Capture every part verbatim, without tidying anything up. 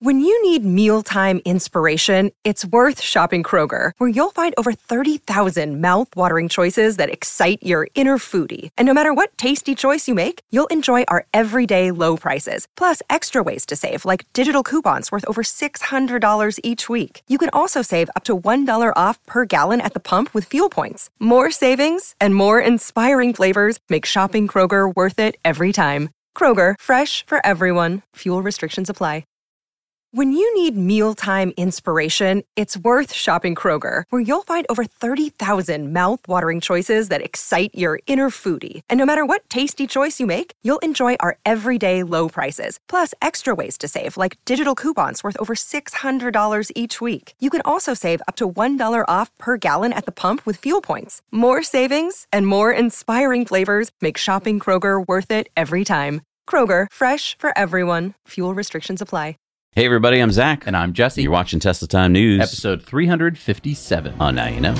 When you need mealtime inspiration, it's worth shopping Kroger, where you'll find over thirty thousand mouth-watering choices that excite your inner foodie. And no matter what tasty choice you make, you'll enjoy our everyday low prices, plus extra ways to save, like digital coupons worth over six hundred dollars each week. You can also save up to one dollar off per gallon at the pump with fuel points. More savings and more inspiring flavors make shopping Kroger worth it every time. Kroger, fresh for everyone. Fuel restrictions apply. When you need mealtime inspiration, it's worth shopping Kroger, where you'll find over thirty thousand mouth-watering choices that excite your inner foodie. And no matter what tasty choice you make, you'll enjoy our everyday low prices, plus extra ways to save, like digital coupons worth over six hundred dollars each week. You can also save up to one dollar off per gallon at the pump with fuel points. More savings and more inspiring flavors make shopping Kroger worth it every time. Kroger, fresh for everyone. Fuel restrictions apply. Hey everybody, I'm Zach. And I'm Jesse. You're watching Tesla Time News. Episode three fifty-seven. Oh, now you know.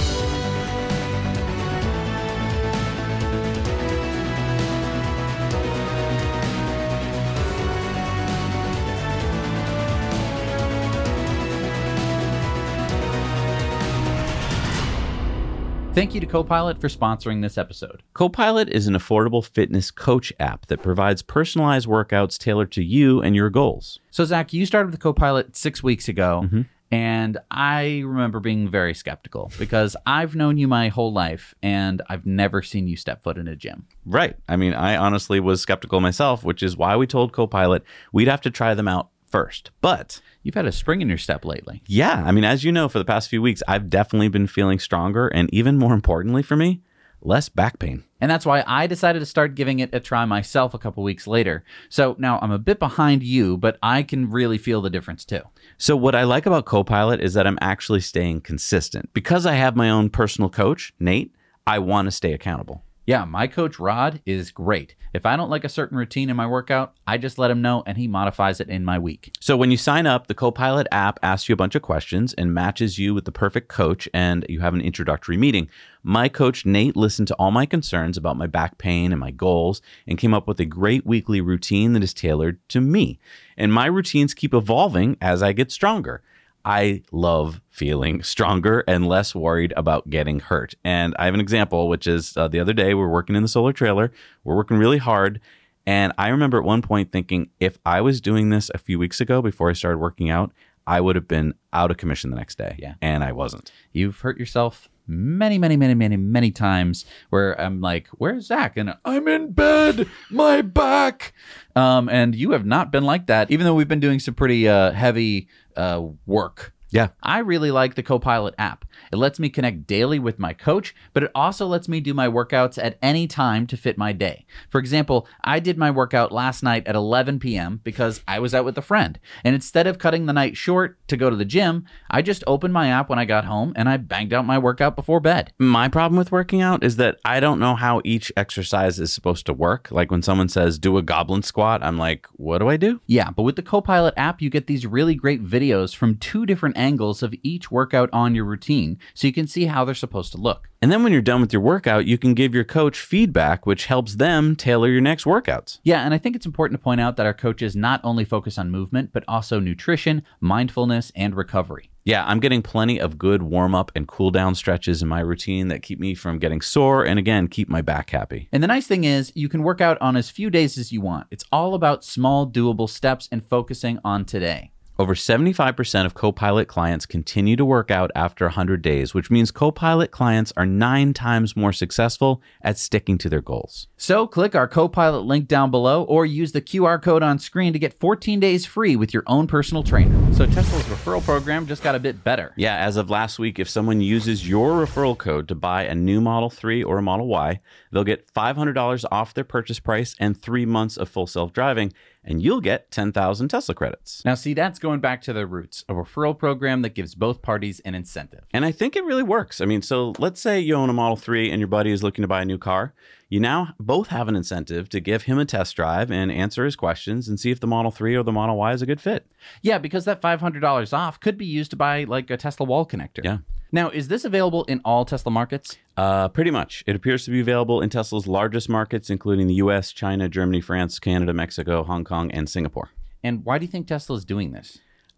Thank you to Copilot for sponsoring this episode. Copilot is an affordable fitness coach app that provides personalized workouts tailored to you and your goals. So, Zach, you started with Copilot six weeks ago, Mm-hmm. and I remember being very skeptical because I've known you my whole life, and I've never seen you step foot in a gym. Right. I mean, I honestly was skeptical myself, which is why we told Copilot we'd have to try them out first. But you've had a spring in your step lately. Yeah. I mean, as you know, for the past few weeks, I've definitely been feeling stronger, and even more importantly for me, less back pain. And that's why I decided to start giving it a try myself a couple weeks later. So now I'm a bit behind you, but I can really feel the difference too. So what I like about Copilot is that I'm actually staying consistent. Because I have my own personal coach, Nate, I want to stay accountable. Yeah, my coach Rod is great. If I don't like a certain routine in my workout, I just let him know and he modifies it in my week. So when you sign up, the Copilot app asks you a bunch of questions and matches you with the perfect coach, and you have an introductory meeting. My coach Nate listened to all my concerns about my back pain and my goals and came up with a great weekly routine that is tailored to me. And my routines keep evolving as I get stronger. I love feeling stronger and less worried about getting hurt. And I have an example, which is uh, the other day, we're working in the solar trailer. We're working really hard. And I remember at one point thinking, if I was doing this a few weeks ago before I started working out, I would have been out of commission the next day. Yeah. And I wasn't. You've hurt yourself many, many, many, many, many times where I'm like, where's Zach? And I'm in bed, my back. Um, and you have not been like that, even though we've been doing some pretty uh, heavy uh, work. Yeah. I really like the Copilot app. It lets me connect daily with my coach, but it also lets me do my workouts at any time to fit my day. For example, I did my workout last night at eleven p.m. because I was out with a friend. And instead of cutting the night short to go to the gym, I just opened my app when I got home and I banged out my workout before bed. My problem with working out is that I don't know how each exercise is supposed to work. Like when someone says, do a goblet squat, I'm like, what do I do? Yeah, but with the Copilot app, you get these really great videos from two different angles of each workout on your routine, so you can see how they're supposed to look. And then when you're done with your workout, you can give your coach feedback, which helps them tailor your next workouts. Yeah, and I think it's important to point out that our coaches not only focus on movement, but also nutrition, mindfulness, and recovery. Yeah, I'm getting plenty of good warm-up and cool-down stretches in my routine that keep me from getting sore and, again, keep my back happy. And the nice thing is you can work out on as few days as you want. It's all about small, doable steps and focusing on today. Over seventy-five percent of Copilot clients continue to work out after one hundred days, which means Copilot clients are nine times more successful at sticking to their goals. So click our Copilot link down below or use the Q R code on screen to get fourteen days free with your own personal trainer. So Tesla's referral program just got a bit better. Yeah, as of last week, if someone uses your referral code to buy a new Model three or a Model Y, they'll get five hundred dollars off their purchase price and three months of full self-driving, and you'll get ten thousand Tesla credits. Now, see, that's going back to their roots, a referral program that gives both parties an incentive. And I think it really works. I mean, so let's say you own a Model three and your buddy is looking to buy a new car. You now both have an incentive to give him a test drive and answer his questions and see if the Model three or the Model Y is a good fit. Yeah, because that five hundred dollars off could be used to buy like a Tesla wall connector. Yeah. Now, is this available in all Tesla markets? Uh, pretty much. It appears to be available in Tesla's largest markets, including the U S, China, Germany, France, Canada, Mexico, Hong Kong, and Singapore. And why do you think Tesla is doing this?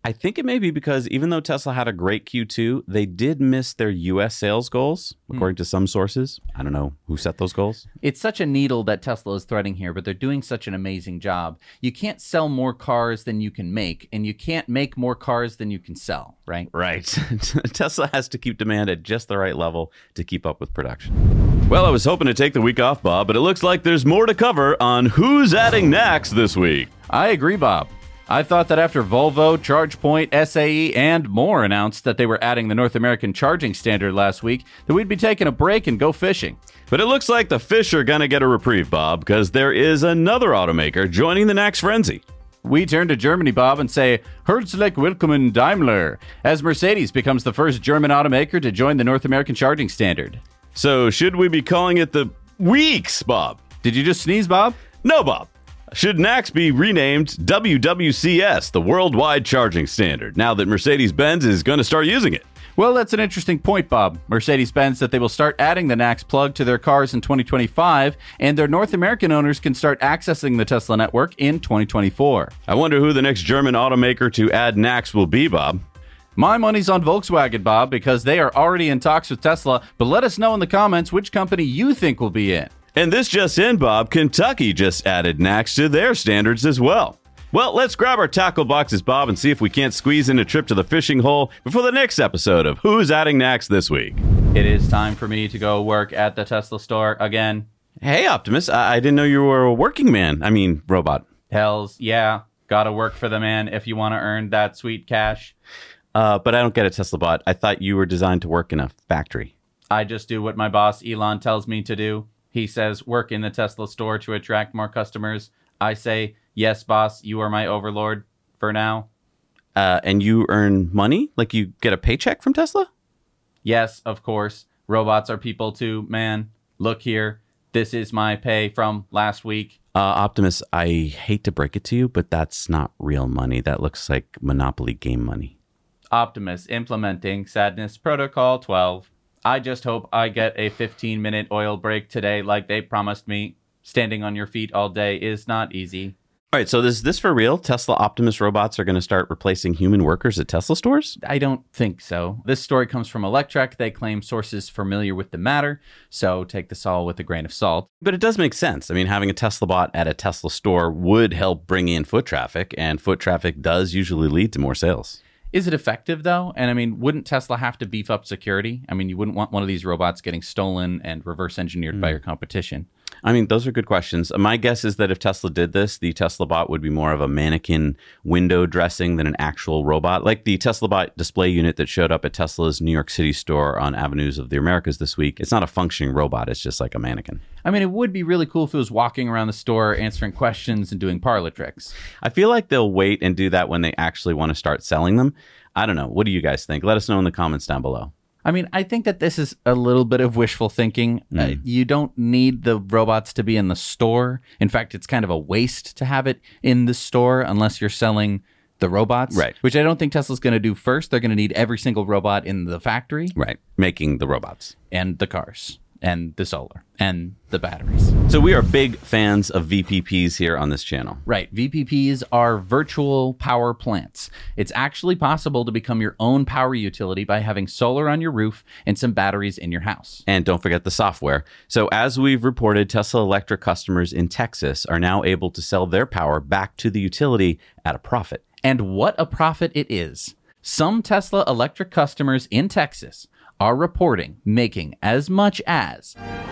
I think it may be because even though Tesla had a great Q two, they did miss their U S sales goals, according mm. to some sources. I don't know who set those goals. It's such a needle that Tesla is threading here, but they're doing such an amazing job. You can't sell more cars than you can make, and you can't make more cars than you can sell, right? Right. Tesla has to keep demand at just the right level to keep up with production. Well, I was hoping to take the week off, Bob, but it looks like there's more to cover on Who's Adding N A C S this week. I agree, Bob. I thought that after Volvo, ChargePoint, S A E, and more announced that they were adding the North American charging standard last week, that we'd be taking a break and go fishing. But it looks like the fish are going to get a reprieve, Bob, because there is another automaker joining the N A C S frenzy. We turn to Germany, Bob, and say, Herzlich willkommen Daimler, as Mercedes becomes the first German automaker to join the North American charging standard. So should we be calling it the Weeks, Bob? Did you just sneeze, Bob? No, Bob. Should N A C S be renamed W W C S, the Worldwide Charging Standard, now that Mercedes-Benz is going to start using it? Well, that's an interesting point, Bob. Mercedes-Benz said they will start adding the N A C S plug to their cars in twenty twenty-five, and their North American owners can start accessing the Tesla network in twenty twenty-four. I wonder who the next German automaker to add N A C S will be, Bob. My money's on Volkswagen, Bob, because they are already in talks with Tesla, but let us know in the comments which company you think will be in. And this just in, Bob, Kentucky just added N A C S to their standards as well. Well, let's grab our tackle boxes, Bob, and see if we can't squeeze in a trip to the fishing hole before the next episode of Who's Adding N A C S this week. It is time for me to go work at the Tesla store again. Hey, Optimus, I, I didn't know you were a working man. I mean, robot. Hells, yeah. Gotta work for the man if you want to earn that sweet cash. Uh, but I don't get it, Tesla bot. I thought you were designed to work in a factory. I just do what my boss, Elon, tells me to do. He says, work in the Tesla store to attract more customers. I say, yes, boss, you are my overlord for now. Uh, and you earn money? Like you get a paycheck from Tesla? Yes, of course. Robots are people too, man. Look here. This is my pay from last week. Uh, Optimus, I hate to break it to you, but that's not real money. That looks like Monopoly game money. Optimus implementing Sadness Protocol twelve. I just hope I get a fifteen minute oil break today like they promised me. Standing on your feet all day is not easy. All right, so is this for real? Tesla Optimus robots are going to start replacing human workers at Tesla stores? I don't think so. This story comes from Electrek. They claim sources familiar with the matter, so take this all with a grain of salt. But it does make sense. I mean, having a Tesla bot at a Tesla store would help bring in foot traffic, and foot traffic does usually lead to more sales. Is it effective, though? And I mean, wouldn't Tesla have to beef up security? I mean, you wouldn't want one of these robots getting stolen and reverse engineered mm. by your competition. I mean, those are good questions. My guess is that if Tesla did this, the Tesla bot would be more of a mannequin window dressing than an actual robot. Like the Tesla bot display unit that showed up at Tesla's New York City store on Avenues of the Americas this week. It's not a functioning robot. It's just like a mannequin. I mean, it would be really cool if it was walking around the store, answering questions and doing parlor tricks. I feel like they'll wait and do that when they actually want to start selling them. I don't know. What do you guys think? Let us know in the comments down below. I mean, I think that this is a little bit of wishful thinking. Mm. Uh, you don't need the robots to be in the store. In fact, it's kind of a waste to have it in the store unless you're selling the robots. Right. Which I don't think Tesla's going to do first. They're going to need every single robot in the factory. Right. Making the robots. And the cars. And the solar. And the batteries. So we are big fans of V P Ps here on this channel. Right. V P Ps are virtual power plants. It's actually possible to become your own power utility by having solar on your roof and some batteries in your house. And don't forget the software. So as we've reported, Tesla Electric customers in Texas are now able to sell their power back to the utility at a profit. And what a profit it is. Some Tesla Electric customers in Texas are reporting making as much as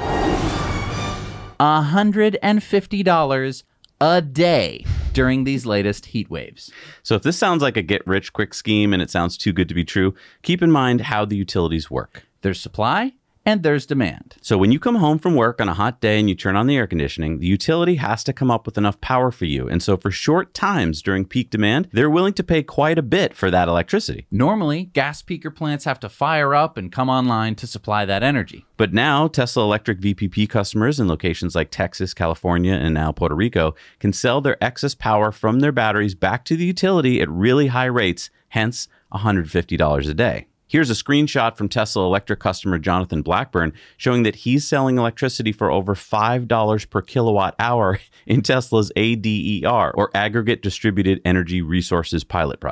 one hundred fifty dollars a day during these latest heat waves. So if this sounds like a get-rich-quick scheme and it sounds too good to be true, keep in mind how the utilities work. There's supply and there's demand. So when you come home from work on a hot day and you turn on the air conditioning, the utility has to come up with enough power for you. And so for short times during peak demand, they're willing to pay quite a bit for that electricity. Normally, gas peaker plants have to fire up and come online to supply that energy. But now, Tesla Electric V P P customers in locations like Texas, California, and now Puerto Rico can sell their excess power from their batteries back to the utility at really high rates, hence one hundred fifty dollars a day. Here's a screenshot from Tesla Electric customer Jonathan Blackburn showing that he's selling electricity for over five dollars per kilowatt hour in Tesla's A D E R, or Aggregate Distributed Energy Resources Pilot Project.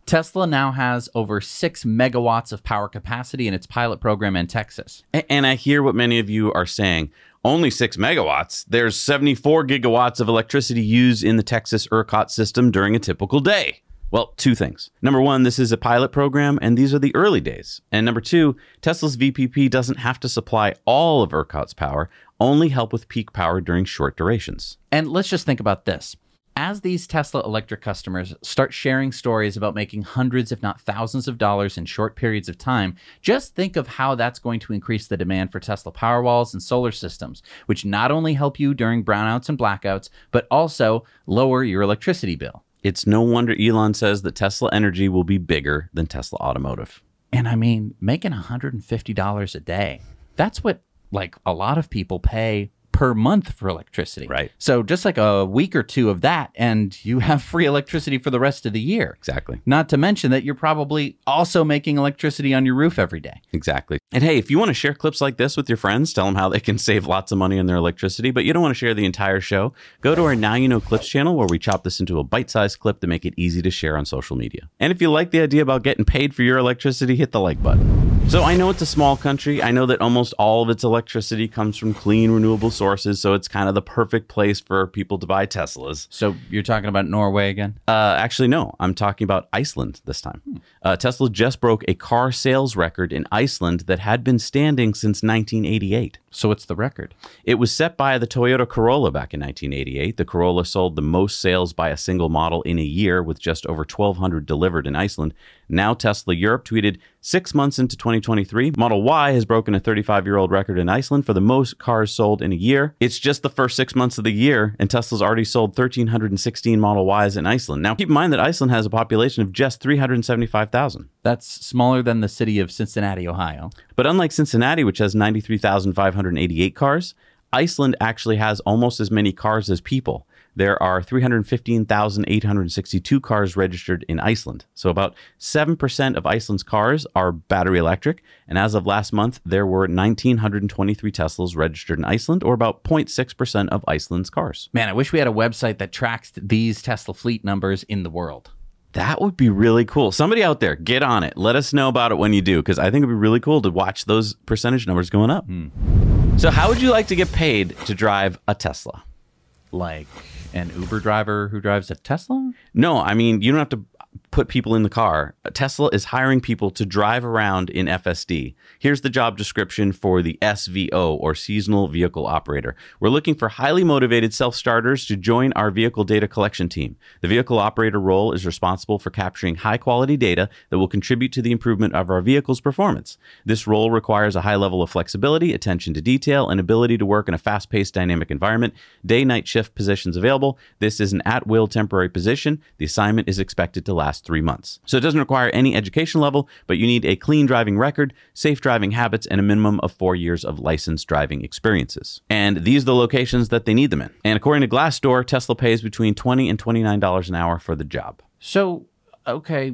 Tesla now has over six megawatts of power capacity in its pilot program in Texas. A- And I hear what many of you are saying. Only six megawatts. There's seventy-four gigawatts of electricity used in the Texas ERCOT system during a typical day. Well, two things. Number one, this is a pilot program, and these are the early days. And number two, Tesla's V P P doesn't have to supply all of ERCOT's power, only help with peak power during short durations. And let's just think about this. As these Tesla electric customers start sharing stories about making hundreds, if not thousands of dollars in short periods of time, just think of how that's going to increase the demand for Tesla Powerwalls and solar systems, which not only help you during brownouts and blackouts, but also lower your electricity bill. It's no wonder Elon says that Tesla Energy will be bigger than Tesla Automotive. And I mean, making one hundred fifty dollars a day, that's what like a lot of people pay per month for electricity. Right. So just like a week or two of that, and you have free electricity for the rest of the year. Exactly. Not to mention that you're probably also making electricity on your roof every day. Exactly. And hey, if you want to share clips like this with your friends, tell them how they can save lots of money on their electricity, but you don't want to share the entire show, go to our Now You Know Clips channel where we chop this into a bite-sized clip to make it easy to share on social media. And if you like the idea about getting paid for your electricity, hit the like button. So I know it's a small country. I know that almost all of its electricity comes from clean, renewable sources, so it's kind of the perfect place for people to buy Teslas. So you're talking about Norway again? Uh, actually, no. I'm talking about Iceland this time. Hmm. Uh, Tesla just broke a car sales record in Iceland that had been standing since nineteen eighty-eight. So what's the record? It was set by the Toyota Corolla back in nineteen eighty-eight. The Corolla sold the most sales by a single model in a year, with just over twelve hundred delivered in Iceland. Now Tesla Europe tweeted, six months into twenty twenty-three, Model Y has broken a thirty-five-year-old record in Iceland for the most cars sold in a year. It's just the first six months of the year, and Tesla's already sold one thousand three hundred sixteen Model Ys in Iceland. Now, keep in mind that Iceland has a population of just three hundred seventy-five thousand. That's smaller than the city of Cincinnati, Ohio. But unlike Cincinnati, which has ninety-three thousand five hundred eighty-eight cars, Iceland actually has almost as many cars as people. There are three hundred fifteen thousand eight hundred sixty-two cars registered in Iceland. So about seven percent of Iceland's cars are battery electric. And as of last month, there were one thousand nine hundred twenty-three Teslas registered in Iceland, or about zero point six percent of Iceland's cars. Man, I wish we had a website that tracks these Tesla fleet numbers in the world. That would be really cool. Somebody out there, get on it. Let us know about it when you do, because I think it'd be really cool to watch those percentage numbers going up. Hmm. So how would you like to get paid to drive a Tesla? Like an Uber driver who drives a Tesla? No, I mean, you don't have to put people in the car. Tesla is hiring people to drive around in F S D. Here's the job description for the S V O, or Seasonal Vehicle Operator. We're looking for highly motivated self-starters to join our vehicle data collection team. The vehicle operator role is responsible for capturing high-quality data that will contribute to the improvement of our vehicle's performance. This role requires a high level of flexibility, attention to detail, and ability to work in a fast-paced, dynamic environment. Day-night shift positions available. This is an at-will temporary position. The assignment is expected to last three months. So it doesn't require any education level, but you need a clean driving record, safe driving habits, and a minimum of four years of licensed driving experiences. And these are the locations that they need them in. And according to Glassdoor, Tesla pays between twenty dollars and twenty-nine dollars an hour for the job. So, okay,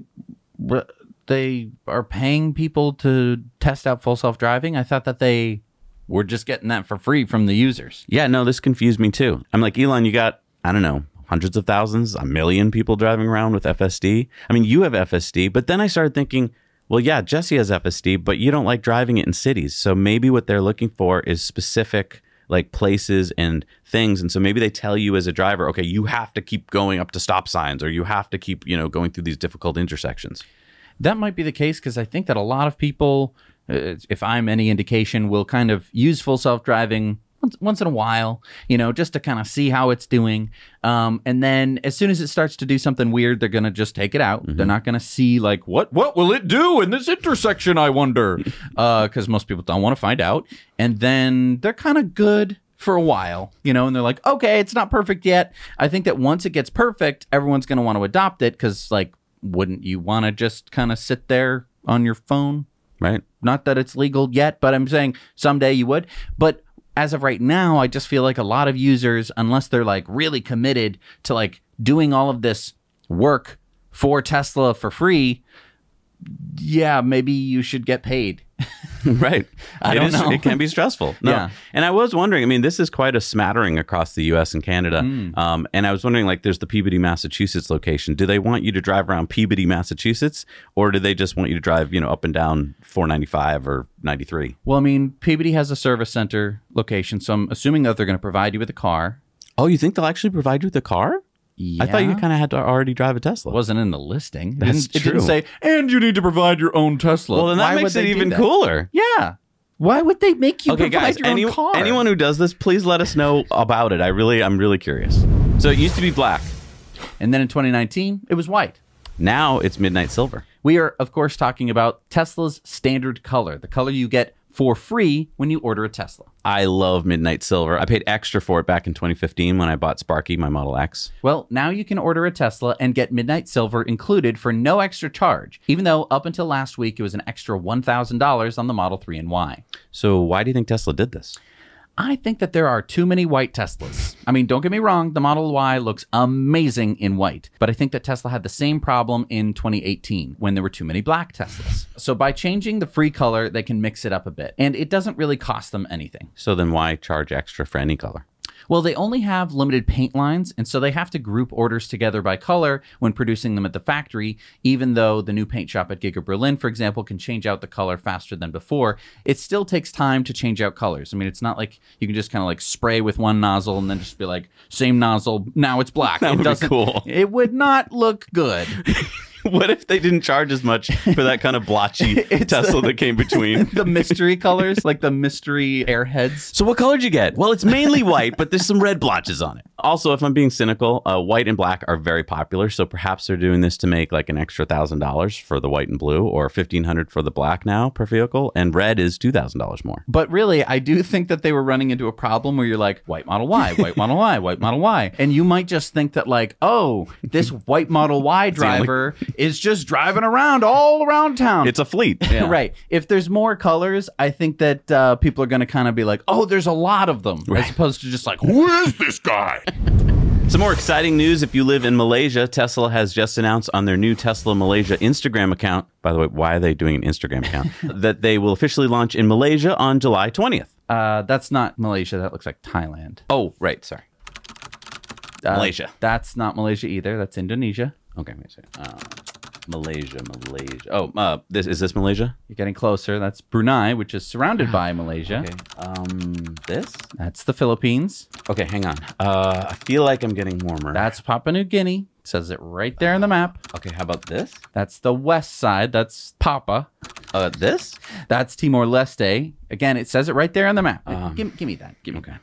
they are paying people to test out full self-driving? I thought that they were just getting that for free from the users. Yeah, no, this confused me too. I'm like, Elon, you got, I don't know, hundreds of thousands, a million people driving around with F S D. I mean, you have F S D, but then I started thinking, well, yeah, Jesse has F S D, but you don't like driving it in cities. So maybe what they're looking for is specific like places and things. And so maybe they tell you as a driver, okay, you have to keep going up to stop signs, or you have to keep, you know, going through these difficult intersections. That might be the case, because I think that a lot of people, uh, if I'm any indication, will kind of use full self-driving once, once in a while, you know, just to kind of see how it's doing. Um, and then as soon as it starts to do something weird, they're going to just take it out. Mm-hmm. They're not going to see like, what, what will it do in this intersection, I wonder? Because uh, most people don't want to find out. And then they're kind of good for a while, you know, and they're like, okay, it's not perfect yet. I think that once it gets perfect, everyone's going to want to adopt it, because like, wouldn't you want to just kind of sit there on your phone? Right. Not that it's legal yet, but I'm saying someday you would. But as of right now, I just feel like a lot of users, unless they're like really committed to like doing all of this work for Tesla for free, yeah, maybe you should get paid. Right. I it don't is, know. It can be stressful. No. Yeah. And I was wondering, I mean, this is quite a smattering across the U S and Canada. Mm. Um, and I was wondering, like, there's the Peabody, Massachusetts location. Do they want you to drive around Peabody, Massachusetts? Or do they just want you to drive, you know, up and down four ninety-five or ninety-three? Well, I mean, Peabody has a service center location, so I'm assuming that they're going to provide you with a car. Oh, you think they'll actually provide you with a car? Yeah. I thought you kind of had to already drive a Tesla. It wasn't in the listing. It That's didn't, it didn't true. say, and you need to provide your own Tesla. Well, then that Why makes would it they do even that? cooler. Yeah. Why would they make you Okay, provide guys, your any, own car? anyone who does this, please let us know about it. I really, I'm really curious. So it used to be black. And then in twenty nineteen, it was white. Now it's midnight silver. We are, of course, talking about Tesla's standard color, the color you get for free when you order a Tesla. I love midnight silver. I paid extra for it back in twenty fifteen when I bought Sparky, my Model X. Well, now you can order a Tesla and get midnight silver included for no extra charge, even though up until last week it was an extra one thousand dollars on the Model three and Y. So why do you think Tesla did this? I think that there are too many white Teslas. I mean, don't get me wrong, the Model Y looks amazing in white, but I think that Tesla had the same problem in twenty eighteen when there were too many black Teslas. So by changing the free color, they can mix it up a bit, and it doesn't really cost them anything. So then why charge extra for any color? Well, they only have limited paint lines, and so they have to group orders together by color when producing them at the factory. Even though the new paint shop at Giga Berlin, for example, can change out the color faster than before, it still takes time to change out colors. I mean, it's not like you can just kind of like spray with one nozzle and then just be like, same nozzle, now it's black. That it would be doesn't, cool. It would not look good. What if they didn't charge as much for that kind of blotchy Tesla that came between? The mystery colors, like the mystery airheads. So what color did you get? Well, it's mainly white, but there's some red blotches on it. Also, if I'm being cynical, uh, white and black are very popular. So perhaps they're doing this to make like an extra one thousand dollars for the white and blue, or fifteen hundred dollars for the black now per vehicle. And red is two thousand dollars more. But really, I do think that they were running into a problem where you're like, white Model Y, white Model Y, white Model Y. And you might just think that like, oh, this white Model Y driver is just driving around all around town. It's a fleet. Yeah. Right. If there's more colors, I think that uh, people are going to kind of be like, oh, there's a lot of them, Right. as opposed to just like, who is this guy? Some more exciting news. If you live in Malaysia, Tesla has just announced on their new Tesla Malaysia Instagram account, by the way, why are they doing an Instagram account, that they will officially launch in Malaysia on July twentieth. Uh, that's not Malaysia. That looks like Thailand. Oh, right. Sorry. Uh, Malaysia. That's not Malaysia either. That's Indonesia. Okay, wait a second. Uh, Malaysia, Malaysia. Oh, uh, this is this Malaysia? You're getting closer. That's Brunei, which is surrounded by Malaysia. Okay. Um, this? That's the Philippines. Okay, hang on. Uh, I feel like I'm getting warmer. That's Papua New Guinea. It says it right there in the map. Okay, how about this? That's the west side. That's Papa. Uh, this? That's Timor-Leste. Again, it says it right there on the map. Um, give, give me that. Give me Okay.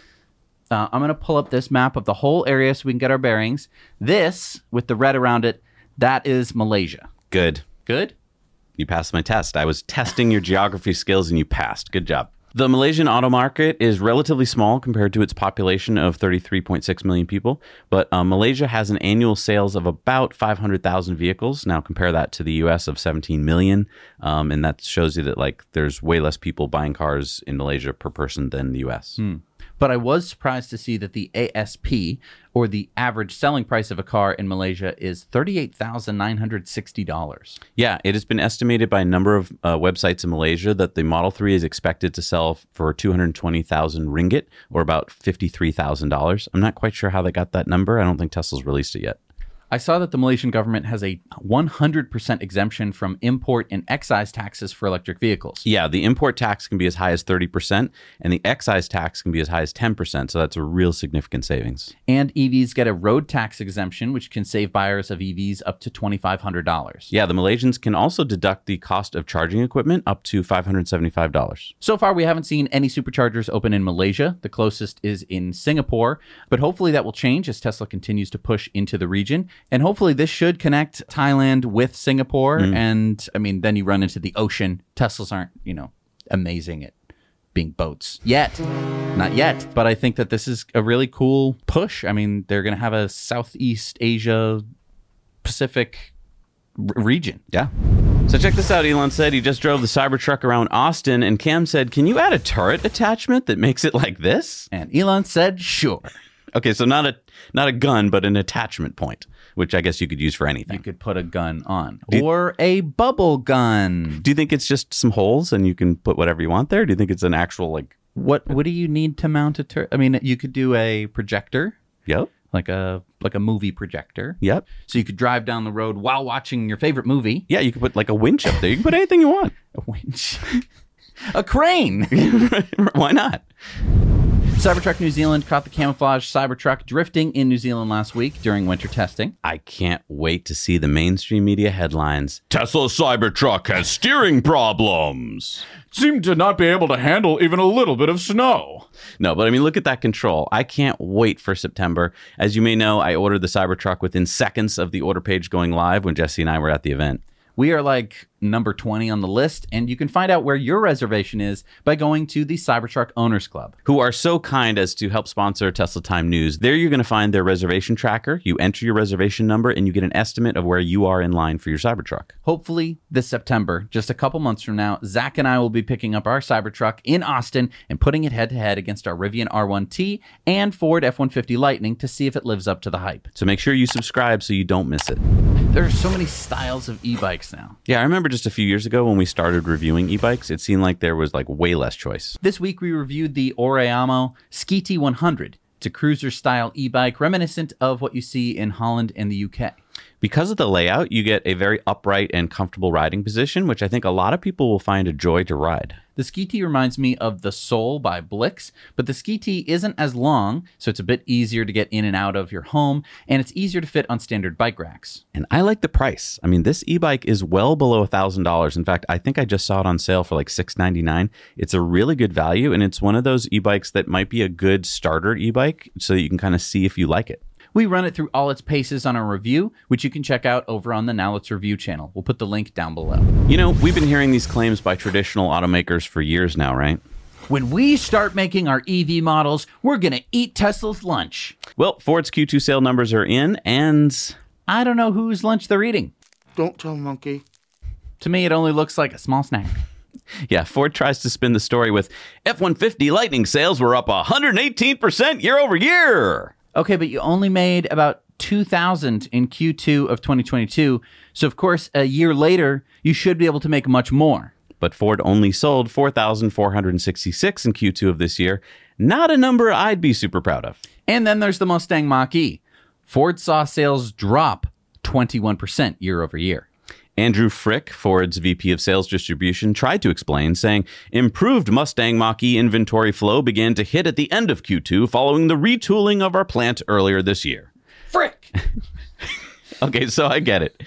Uh, I'm going to pull up this map of the whole area so we can get our bearings. This, with the red around it, that is Malaysia. Good. Good? You passed my test. I was testing your geography skills and you passed. Good job. The Malaysian auto market is relatively small compared to its population of thirty-three point six million people, but uh, Malaysia has an annual sales of about five hundred thousand vehicles. Now compare that to the U S of seventeen million, um, and that shows you that like there's way less people buying cars in Malaysia per person than the U S. Hmm. But I was surprised to see that the A S P, or the average selling price of a car in Malaysia, is thirty-eight thousand nine hundred sixty dollars. Yeah, it has been estimated by a number of uh, websites in Malaysia that the Model three is expected to sell for two hundred twenty thousand ringgit, or about fifty-three thousand dollars. I'm not quite sure how they got that number. I don't think Tesla's released it yet. I saw that the Malaysian government has a one hundred percent exemption from import and excise taxes for electric vehicles. Yeah, the import tax can be as high as thirty percent, and the excise tax can be as high as ten percent. So that's a real significant savings. And E Vs get a road tax exemption, which can save buyers of E Vs up to twenty-five hundred dollars. Yeah, the Malaysians can also deduct the cost of charging equipment up to five hundred seventy-five dollars. So far, we haven't seen any superchargers open in Malaysia. The closest is in Singapore, but hopefully that will change as Tesla continues to push into the region. And hopefully this should connect Thailand with Singapore. Mm. And I mean, then you run into the ocean. Teslas aren't, you know, amazing at being boats yet. Not yet. But I think that this is a really cool push. I mean, they're going to have a Southeast Asia Pacific r- region. Yeah. So check this out. Elon said he just drove the Cybertruck around Austin, and Cam said, can you add a turret attachment that makes it like this? And Elon said, sure. Okay, so not a not a gun, but an attachment point, which I guess you could use for anything. You could put a gun on. Do you- or a bubble gun. Do you think it's just some holes and you can put whatever you want there? Do you think it's an actual, like... What What do you need to mount a tur- I mean, you could do a projector, Yep, like a like a movie projector. yep. So you could drive down the road while watching your favorite movie. Yeah, you could put like a winch up there. You can put anything you want. A winch. A crane. Why not? Cybertruck New Zealand caught the camouflage Cybertruck drifting in New Zealand last week during winter testing. I can't wait to see the mainstream media headlines. Tesla Cybertruck has steering problems. Seemed to not be able to handle even a little bit of snow. No, but I mean, look at that control. I can't wait for September. As you may know, I ordered the Cybertruck within seconds of the order page going live when Jesse and I were at the event. We are like number twenty on the list, and you can find out where your reservation is by going to the Cybertruck Owners Club, who are so kind as to help sponsor Tesla Time News. There you're going to find their reservation tracker. You enter your reservation number, and you get an estimate of where you are in line for your Cybertruck. Hopefully this September, just a couple months from now, Zach and I will be picking up our Cybertruck in Austin and putting it head-to-head against our Rivian R one T and Ford F one fifty Lightning to see if it lives up to the hype. So make sure you subscribe so you don't miss it. There are so many styles of e-bikes now. Yeah, I remember just a few years ago when we started reviewing e-bikes, it seemed like there was like way less choice. This week we reviewed the Orayamo Ski T one hundred. It's a cruiser-style e-bike reminiscent of what you see in Holland and the U K. Because of the layout, you get a very upright and comfortable riding position, which I think a lot of people will find a joy to ride. The Ski T reminds me of the Soul by Blix, but the Ski T isn't as long, so it's a bit easier to get in and out of your home, and it's easier to fit on standard bike racks. And I like the price. I mean, this e-bike is well below one thousand dollars. In fact, I think I just saw it on sale for like six ninety-nine. It's a really good value, and it's one of those e-bikes that might be a good starter e-bike so that you can kind of see if you like it. We run it through all its paces on our review, which you can check out over on the Now Let's Review channel. We'll put the link down below. You know, we've been hearing these claims by traditional automakers for years now, right? When we start making our E V models, we're going to eat Tesla's lunch. Well, Ford's Q two sale numbers are in, and I don't know whose lunch they're eating. Don't tell Monkey. To me, it only looks like a small snack. yeah, Ford tries to spin the story with F one fifty Lightning sales were up one hundred eighteen percent year over year. Okay, but you only made about two thousand in Q two of twenty twenty-two. So, of course, a year later, you should be able to make much more. But Ford only sold four thousand four hundred sixty-six in Q two of this year. Not a number I'd be super proud of. And then there's the Mustang Mach-E. Ford saw sales drop twenty-one percent year over year. Andrew Frick, Ford's V P of Sales Distribution, tried to explain, saying, improved Mustang Mach-E inventory flow began to hit at the end of Q two following the retooling of our plant earlier this year. Frick! Okay, so I get it.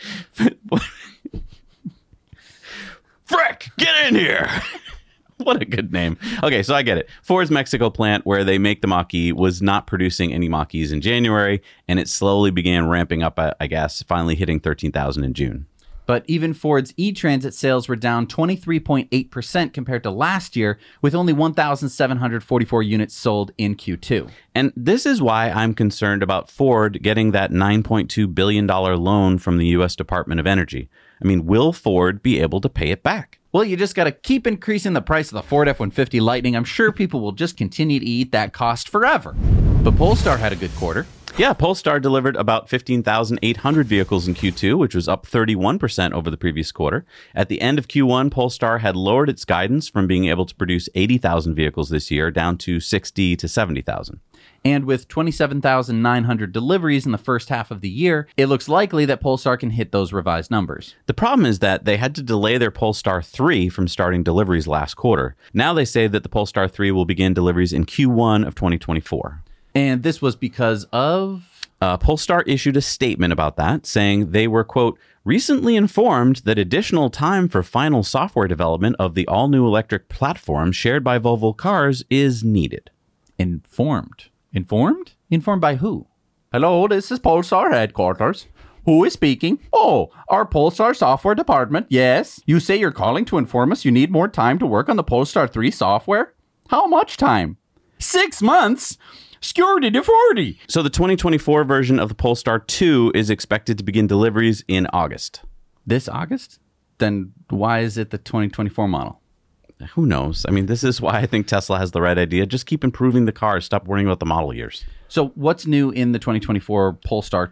Frick, get in here! What a good name. Okay, so I get it. Ford's Mexico plant, where they make the Mach-E, was not producing any Mach-E's in January, and it slowly began ramping up, I guess, finally hitting thirteen thousand in June. But even Ford's e-Transit sales were down twenty-three point eight percent compared to last year, with only one thousand seven hundred forty-four units sold in Q two. And this is why I'm concerned about Ford getting that nine point two billion dollars loan from the U S Department of Energy. I mean, will Ford be able to pay it back? Well, you just got to keep increasing the price of the Ford F one fifty Lightning. I'm sure people will just continue to eat that cost forever. But Polestar had a good quarter. Yeah, Polestar delivered about fifteen thousand eight hundred vehicles in Q two, which was up thirty-one percent over the previous quarter. At the end of Q one, Polestar had lowered its guidance from being able to produce eighty thousand vehicles this year down to sixty to seventy thousand. And with twenty-seven thousand nine hundred deliveries in the first half of the year, it looks likely that Polestar can hit those revised numbers. The problem is that they had to delay their Polestar three from starting deliveries last quarter. Now they say that the Polestar three will begin deliveries in Q one of twenty twenty-four. And this was because of... Uh, Polestar issued a statement about that, saying they were, quote, recently informed that additional time for final software development of the all-new electric platform shared by Volvo Cars is needed. Informed. Informed? Informed by who? Hello, this is Polestar headquarters. Who is speaking? Oh, our Polestar software department. Yes. You say you're calling to inform us you need more time to work on the Polestar three software? How much time? Six months? Security to forty. So the twenty twenty-four version of the Polestar two is expected to begin deliveries in August. This August? Then why is it the twenty twenty-four model? Who knows? I mean, this is why I think Tesla has the right idea. Just keep improving the car. Stop worrying about the model years. So what's new in the twenty twenty-four Polestar two?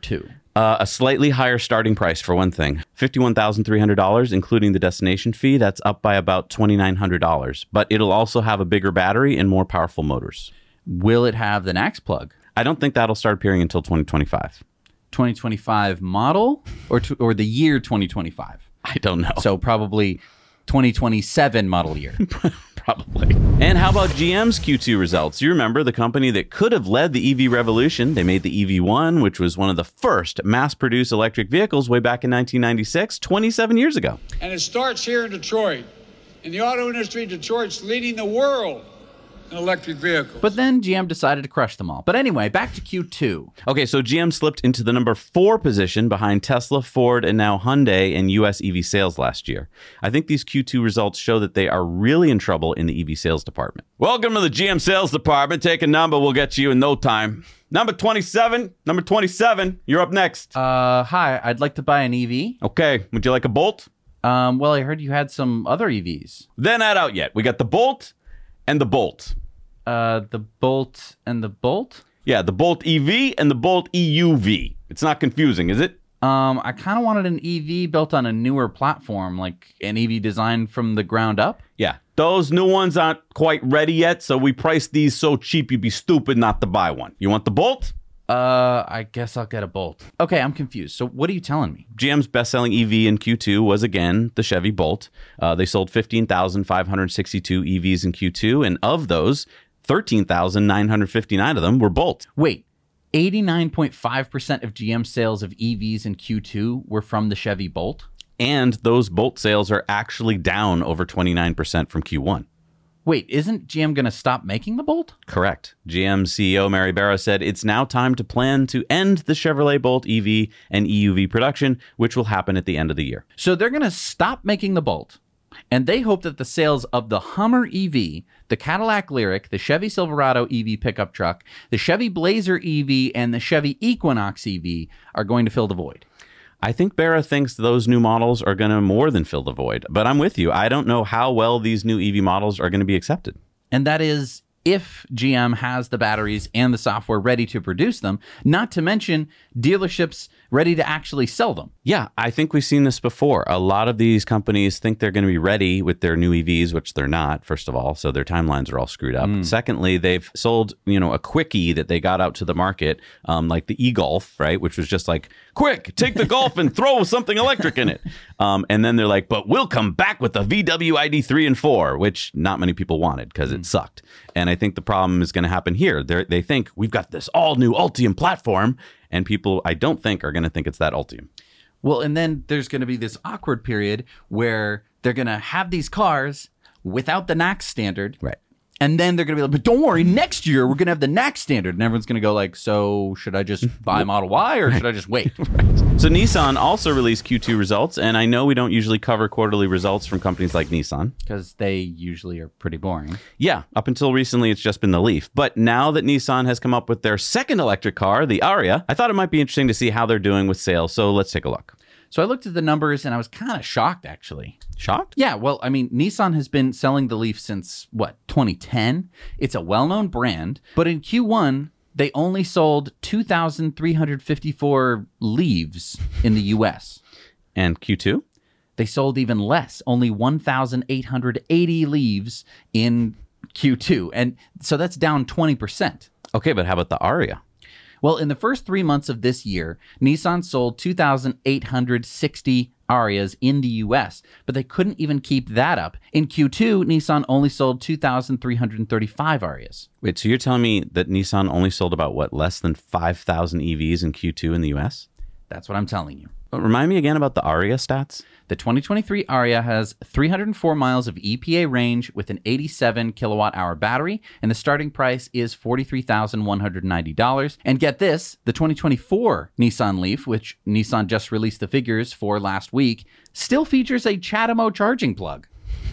Uh, a slightly higher starting price for one thing, fifty-one thousand three hundred dollars, including the destination fee. That's up by about twenty-nine hundred dollars. But it'll also have a bigger battery and more powerful motors. Will it have the NACS plug? I don't think that'll start appearing until twenty twenty-five. twenty twenty-five model or to, or the year twenty twenty-five? I don't know. So probably twenty twenty-seven model year. Probably. And how about G M's Q two results? You remember the company that could have led the E V revolution. They made the E V one, which was one of the first mass-produced electric vehicles way back in nineteen ninety-six, twenty-seven years ago. And it starts here in Detroit. In the auto industry, Detroit's leading the world in electric vehicles. But then G M decided to crush them all. But anyway, back to Q two. Okay, so G M slipped into the number four position behind Tesla, Ford, and now Hyundai in U S E V sales last year. I think these Q two results show that they are really in trouble in the E V sales department. Welcome to the G M sales department. Take a number, we'll get to you in no time. Number twenty-seven, number twenty-seven, you're up next. Uh, hi, I'd like to buy an E V. Okay, would you like a Bolt? Um, well, I heard you had some other E Vs. They're not out yet. We got the Bolt and the Bolt. Uh, the Bolt and the Bolt? Yeah, the Bolt E V and the Bolt E U V. It's not confusing, is it? Um, I kind of wanted an E V built on a newer platform, like an E V designed from the ground up. Yeah, those new ones aren't quite ready yet, so we priced these so cheap you'd be stupid not to buy one. You want the Bolt? Uh, I guess I'll get a Bolt. Okay, I'm confused. So what are you telling me? G M's best-selling E V in Q two was, again, the Chevy Bolt. Uh, they sold fifteen thousand five hundred sixty-two E Vs in Q two, and of those, thirteen thousand nine hundred fifty-nine of them were Bolt. Wait, eighty-nine point five percent of G M sales of E Vs in Q two were from the Chevy Bolt? And those Bolt sales are actually down over twenty-nine percent from Q one. Wait, isn't G M going to stop making the Bolt? Correct. G M C E O Mary Barra said it's now time to plan to end the Chevrolet Bolt E V and E U V production, which will happen at the end of the year. So they're going to stop making the Bolt, and they hope that the sales of the Hummer E V, the Cadillac Lyriq, the Chevy Silverado E V pickup truck, the Chevy Blazer E V, and the Chevy Equinox E V are going to fill the void. I think Barra thinks those new models are going to more than fill the void, but I'm with you. I don't know how well these new E V models are going to be accepted. And that is if G M has the batteries and the software ready to produce them, not to mention dealerships ready to actually sell them. Yeah, I think we've seen this before. A lot of these companies think they're going to be ready with their new E Vs, which they're not, first of all, so their timelines are all screwed up. Mm. Secondly, they've sold, you know, a quickie that they got out to the market, um, like the e-Golf, right, which was just like, quick, take the Golf and throw something electric in it. Um, and then they're like, but we'll come back with the V W I D three and four, which not many people wanted because mm. it sucked. And I think the problem is going to happen here. They're, they think we've got this all-new Ultium platform, and people, I don't think, are going to think it's that Ultium. Well, and then there's going to be this awkward period where they're going to have these cars without the NACS standard. Right. And then they're going to be like, but don't worry, next year we're going to have the NACS standard. And everyone's going to go like, so should I just buy Model Y or should I just wait? Right. So Nissan also released Q two results. And I know we don't usually cover quarterly results from companies like Nissan. Because they usually are pretty boring. Yeah. Up until recently, it's just been the Leaf. But now that Nissan has come up with their second electric car, the Ariya, I thought it might be interesting to see how they're doing with sales. So let's take a look. So I looked at the numbers and I was kind of shocked, actually. Shocked? Yeah, well, I mean, Nissan has been selling the Leaf since, what, twenty ten? It's a well-known brand, but in Q one, they only sold two thousand three hundred fifty-four Leaves in the U S. And Q two? They sold even less, only one thousand eight hundred eighty Leaves in Q two. And so that's down twenty percent. Okay, but how about the Ariya? Well, in the first three months of this year, Nissan sold two thousand eight hundred sixty Ariyas in the U S, but they couldn't even keep that up. In Q two, Nissan only sold two thousand three hundred thirty-five Ariyas. Wait, so you're telling me that Nissan only sold about, what, less than five thousand E Vs in Q two in the U S? That's what I'm telling you. But remind me again about the Ariya stats. The twenty twenty-three Ariya has three hundred four miles of E P A range with an eighty-seven kilowatt hour battery, and the starting price is forty-three thousand one hundred ninety dollars. And get this, the twenty twenty-four Nissan Leaf, which Nissan just released the figures for last week, still features a CHAdeMO charging plug.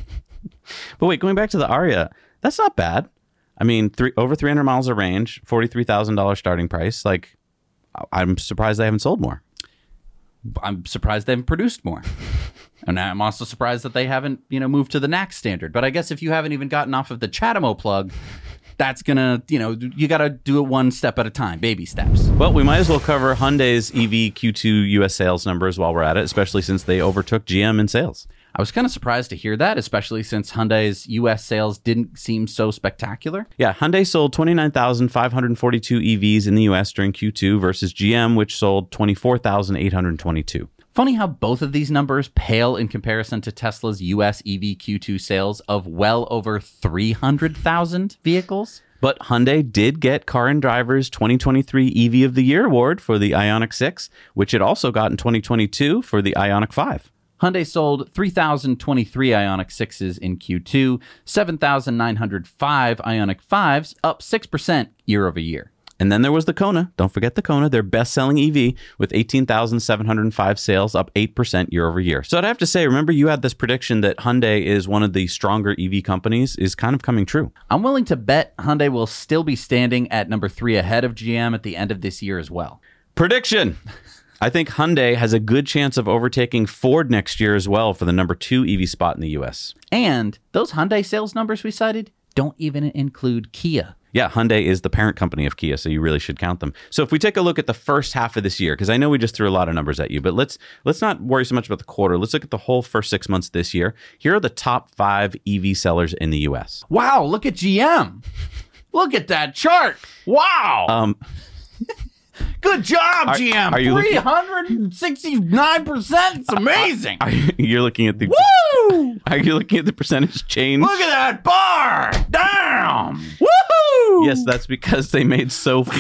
But wait, going back to the Ariya, that's not bad. I mean, three, over three hundred miles of range, forty-three thousand dollars starting price. Like, I'm surprised they haven't sold more. I'm surprised they haven't produced more. And I'm also surprised that they haven't, you know, moved to the NACS standard. But I guess if you haven't even gotten off of the CHAdeMO plug, that's going to, you know, you got to do it one step at a time, baby steps. Well, we might as well cover Hyundai's E V Q two U S sales numbers while we're at it, especially since they overtook G M in sales. I was kind of surprised to hear that, especially since Hyundai's U S sales didn't seem so spectacular. Yeah, Hyundai sold twenty-nine thousand five hundred forty-two E Vs in the U S during Q two versus G M, which sold twenty-four thousand eight hundred twenty-two. Funny how both of these numbers pale in comparison to Tesla's U S E V Q two sales of well over three hundred thousand vehicles. But Hyundai did get Car and Driver's twenty twenty-three E V of the Year award for the Ioniq six, which it also got in twenty twenty-two for the Ioniq five. Hyundai sold three thousand twenty-three Ioniq sixes in Q two, seven thousand nine hundred five Ioniq fives, up six percent year over year. And then there was the Kona. Don't forget the Kona, their best-selling E V with eighteen thousand seven hundred five sales, up eight percent year over year. So I'd have to say, remember you had this prediction that Hyundai is one of the stronger E V companies is kind of coming true. I'm willing to bet Hyundai will still be standing at number three ahead of G M at the end of this year as well. Prediction! I think Hyundai has a good chance of overtaking Ford next year as well for the number two E V spot in the U S. And those Hyundai sales numbers we cited don't even include Kia. Yeah, Hyundai is the parent company of Kia, so you really should count them. So if we take a look at the first half of this year, because I know we just threw a lot of numbers at you, but let's let's not worry so much about the quarter. Let's look at the whole first six months this year. Here are the top five E V sellers in the U S. Wow, look at G M. Look at that chart. Wow. Um, Good job, Are- G M. are you looking- three hundred sixty-nine percent. It's amazing. are you, you're looking at the Woo! Are you looking at the percentage change? Look at that bar. Damn. Woohoo! Yes, that's because they made so few.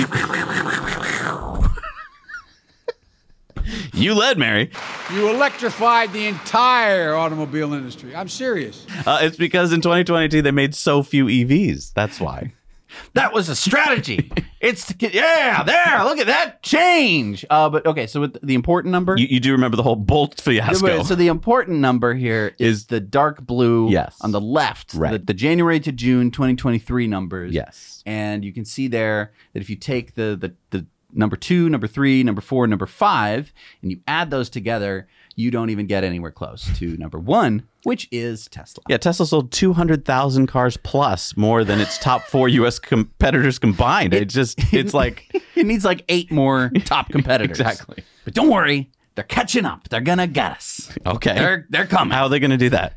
You led, Mary. You electrified the entire automobile industry. I'm serious. Uh, it's because in twenty twenty-two they made so few E Vs. That's why. That was a strategy. It's to get, yeah, there. Look at that change. Uh, but okay, so with the important number. You, you do remember the whole Bolt fiasco. So the important number here is, Is- the dark blue Yes. on the left, Right. the, the January to June twenty twenty-three numbers. Yes. And you can see there that if you take the, the, the number two, number three, number four, number five, and you add those together, you don't even get anywhere close to number one, which is Tesla. Yeah, Tesla sold two hundred thousand cars plus more than its top four U S competitors combined. It, just, it's like... It needs like eight more top competitors. Exactly. But don't worry, they're catching up. They're going to get us. Okay. They're, they're coming. How are they going to do that?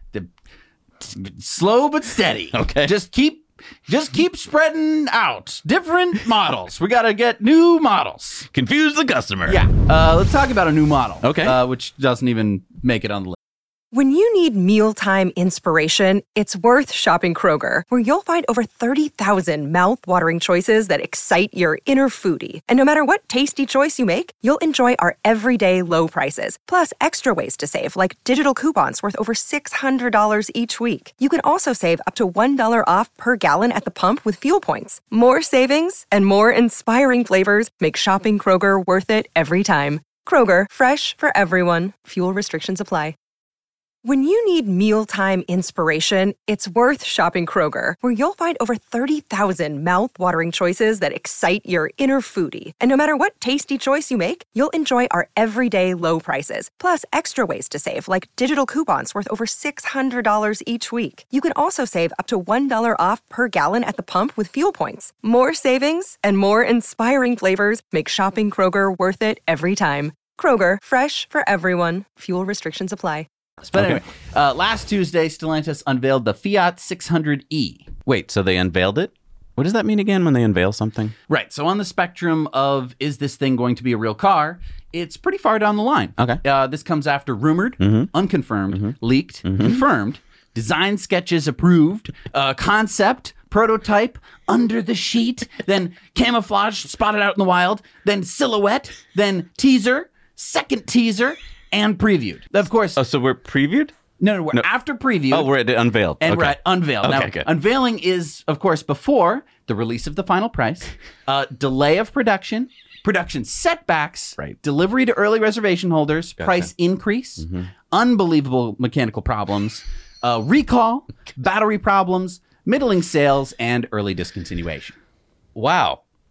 Slow but steady. Okay. Just keep just keep spreading out different models. We got to get new models. Confuse the customer. Yeah. Uh, let's talk about a new model. Okay. Uh, which doesn't even make it on the list. When you need mealtime inspiration, it's worth shopping Kroger, where you'll find over thirty thousand mouth-watering choices that excite your inner foodie. And no matter what tasty choice you make, you'll enjoy our everyday low prices, plus extra ways to save, like digital coupons worth over six hundred dollars each week. You can also save up to one dollar off per gallon at the pump with fuel points. More savings and more inspiring flavors make shopping Kroger worth it every time. Kroger, fresh for everyone. Fuel restrictions apply. When you need mealtime inspiration, it's worth shopping Kroger, where you'll find over thirty thousand mouth-watering choices that excite your inner foodie. And no matter what tasty choice you make, you'll enjoy our everyday low prices, plus extra ways to save, like digital coupons worth over six hundred dollars each week. You can also save up to one dollar off per gallon at the pump with fuel points. More savings and more inspiring flavors make shopping Kroger worth it every time. Kroger, fresh for everyone. Fuel restrictions apply. But Okay. anyway, uh, last Tuesday, Stellantis unveiled the Fiat six hundred E. Wait, so they unveiled it? What does that mean again when they unveil something? Right. So on the spectrum of is this thing going to be a real car, it's pretty far down the line. Okay. Uh, this comes after rumored, unconfirmed, leaked, confirmed, design sketches approved, uh, concept, prototype, under the sheet, then camouflage spotted out in the wild, then silhouette, then teaser, second teaser, and previewed. Of course, Oh, so we're previewed? no, no, we're after preview. Oh, we're at unveiled. And okay. we're at unveil. Okay, now, good. unveiling is, of course, before the release of the final price, uh, delay of production, production setbacks, Right. delivery to early reservation holders, price increase, Mm-hmm. unbelievable mechanical problems, uh, recall, battery problems, middling sales, and early discontinuation. Wow.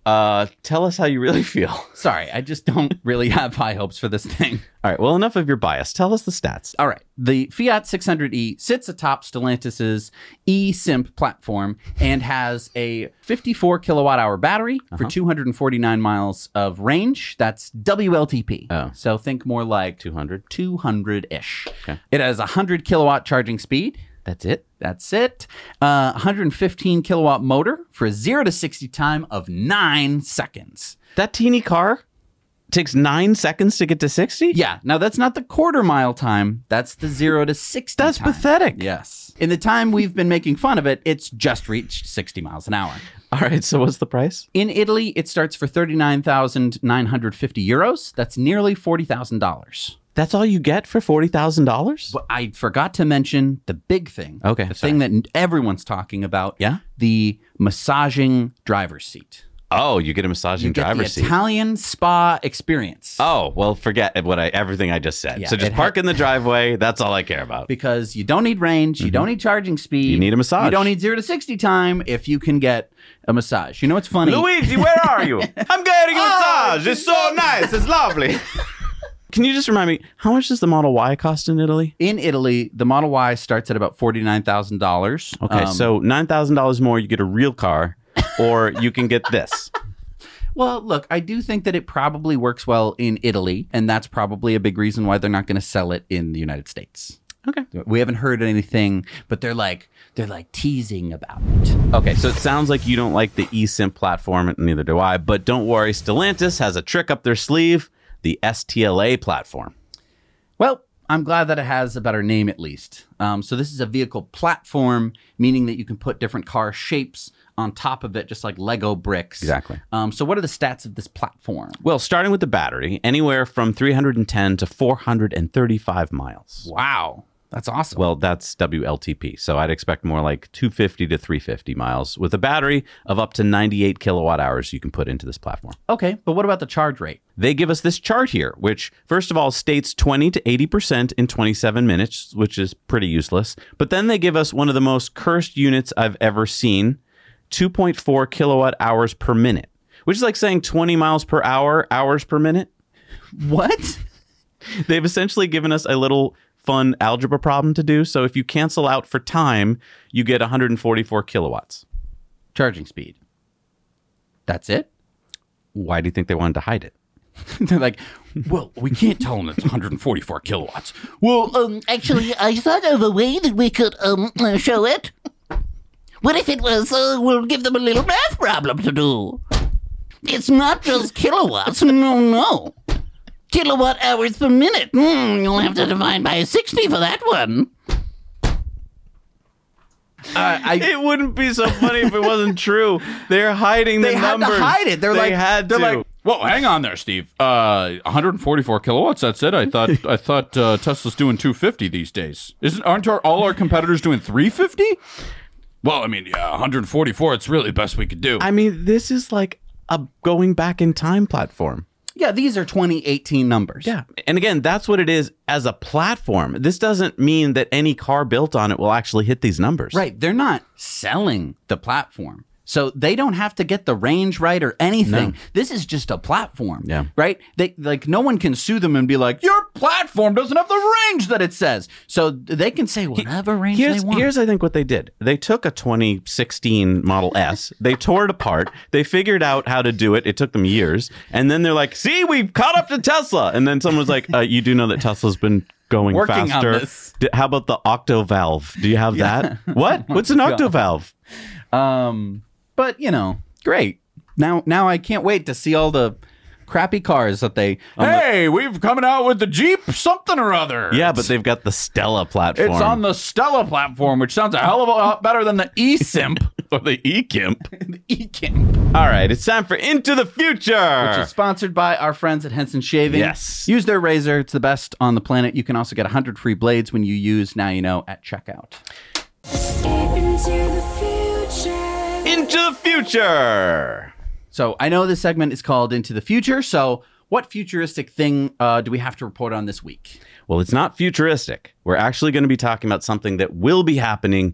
Uh, tell us how you really feel. Sorry, I just don't really have high hopes for this thing. All right. Well, enough of your bias. Tell us the stats. All right. The Fiat six hundred E sits atop Stellantis's eSimp platform and has a fifty-four kilowatt hour battery uh-huh. for two hundred forty-nine miles of range. That's W L T P. Oh. So think more like two hundred? two hundred-ish. Okay. It has a one hundred kilowatt charging speed. That's it? That's it. Uh, one hundred fifteen kilowatt motor for a zero to sixty time of nine seconds. That teeny car takes nine seconds to get to sixty? Yeah. Now, that's not the quarter mile time. That's the zero to sixty That's time. pathetic. Yes. In the time we've been making fun of it, it's just reached sixty miles an hour. All right. So what's the price? In Italy, it starts for thirty-nine thousand nine hundred fifty euros. That's nearly forty thousand dollars. That's all you get for forty thousand dollars? But I forgot to mention the big thing. Okay, The sorry. thing that everyone's talking about. Yeah? The massaging driver's seat. Oh, you get a massaging You get driver's the seat. Italian spa experience. Oh, well, forget what I everything I just said. Yeah, so just it park ha- in the driveway. That's all I care about. Because you don't need range, you don't need charging speed. You need a massage. You don't need zero to sixty time if you can get a massage. You know what's funny? Luigi, where are you? I'm getting a massage. It's so nice. It's lovely. Can you just remind me, how much does the Model Y cost in Italy? In Italy, the Model Y starts at about forty-nine thousand dollars. Okay, so nine thousand dollars more, you get a real car, or you can get this. Well, look, I do think that it probably works well in Italy, and that's probably a big reason why they're not going to sell it in the United States. Okay. We haven't heard anything, but they're like they're like teasing about it. Okay, so it sounds like you don't like the eSimp platform, and neither do I, but don't worry, Stellantis has a trick up their sleeve, the S T L A platform. Well, I'm glad that it has a better name at least. Um, so this is a vehicle platform, meaning that you can put different car shapes on top of it, just like Lego bricks. Exactly. Um, so what are the stats of this platform? Well, starting with the battery, anywhere from three hundred ten to four hundred thirty-five miles. Wow. That's awesome. Well, that's W L T P, so I'd expect more like two hundred fifty to three hundred fifty miles with a battery of up to ninety-eight kilowatt hours you can put into this platform. Okay, but what about the charge rate? They give us this chart here, which first of all states twenty to eighty percent in twenty-seven minutes, which is pretty useless. But then they give us one of the most cursed units I've ever seen, two point four kilowatt hours per minute, which is like saying twenty miles per hour, hours per minute. What? They've essentially given us a little fun algebra problem to do. So if you cancel out for time, you get one hundred forty-four kilowatts. Charging speed. That's it? Why do you think they wanted to hide it? They're like, well, we can't tell them it's one hundred forty-four kilowatts. Well, um, actually, I thought of a way that we could um uh, show it. What if it was, uh, we'll give them a little math problem to do. It's not just kilowatts, no, no. Kilowatt hours per minute. Hmm, you'll have to divide by sixty for that one. Uh, I, It wouldn't be so funny if it wasn't true. They're hiding the they had numbers. to hide it. They're they like, had they're to. like, Well, hang on there, Steve. Uh, one hundred forty-four kilowatts. That's it. I thought. I thought uh, Tesla's doing two hundred fifty these days. Isn't? Aren't our, all our competitors doing three hundred fifty? Well, I mean, yeah, one hundred forty-four. It's really the best we could do. I mean, this is like a going back in time platform. yeah, these are twenty eighteen numbers. Yeah. And again, that's what it is as a platform. This doesn't mean that any car built on it will actually hit these numbers. Right. They're not selling the platform. So they don't have to get the range right or anything. No. This is just a platform. Yeah. Right? They like no one can sue them and be like, your platform doesn't have the range that it says. So they can say whatever range Here's, they want. here's, I think, what they did. They took a twenty sixteen Model S, they tore it apart, they figured out how to do it. It took them years. And then they're like, see, we've caught up to Tesla. And then someone was like, uh, you do know that Tesla's been going Working on faster. this. D- How about the octovalve? Do you have that? What? What's an God. octovalve? Um, but you know, great. Now, now I can't wait to see all the crappy cars that they. hey, we've coming out with the Jeep something or other. Yeah, but they've got the Stella platform. It's on the Stella platform, which sounds a hell of a lot better than the eSimp. or the eKimp. the eKimp, All right, it's time for Into the Future. which is sponsored by our friends at Henson Shaving. Yes. Use their razor; it's the best on the planet. You can also get one hundred free blades when you use Now You Know at checkout. Escape into the future. Into the Future. So I know this segment is called Into the Future. So what futuristic thing uh, do we have to report on this week? Well, it's not futuristic. We're actually going to be talking about something that will be happening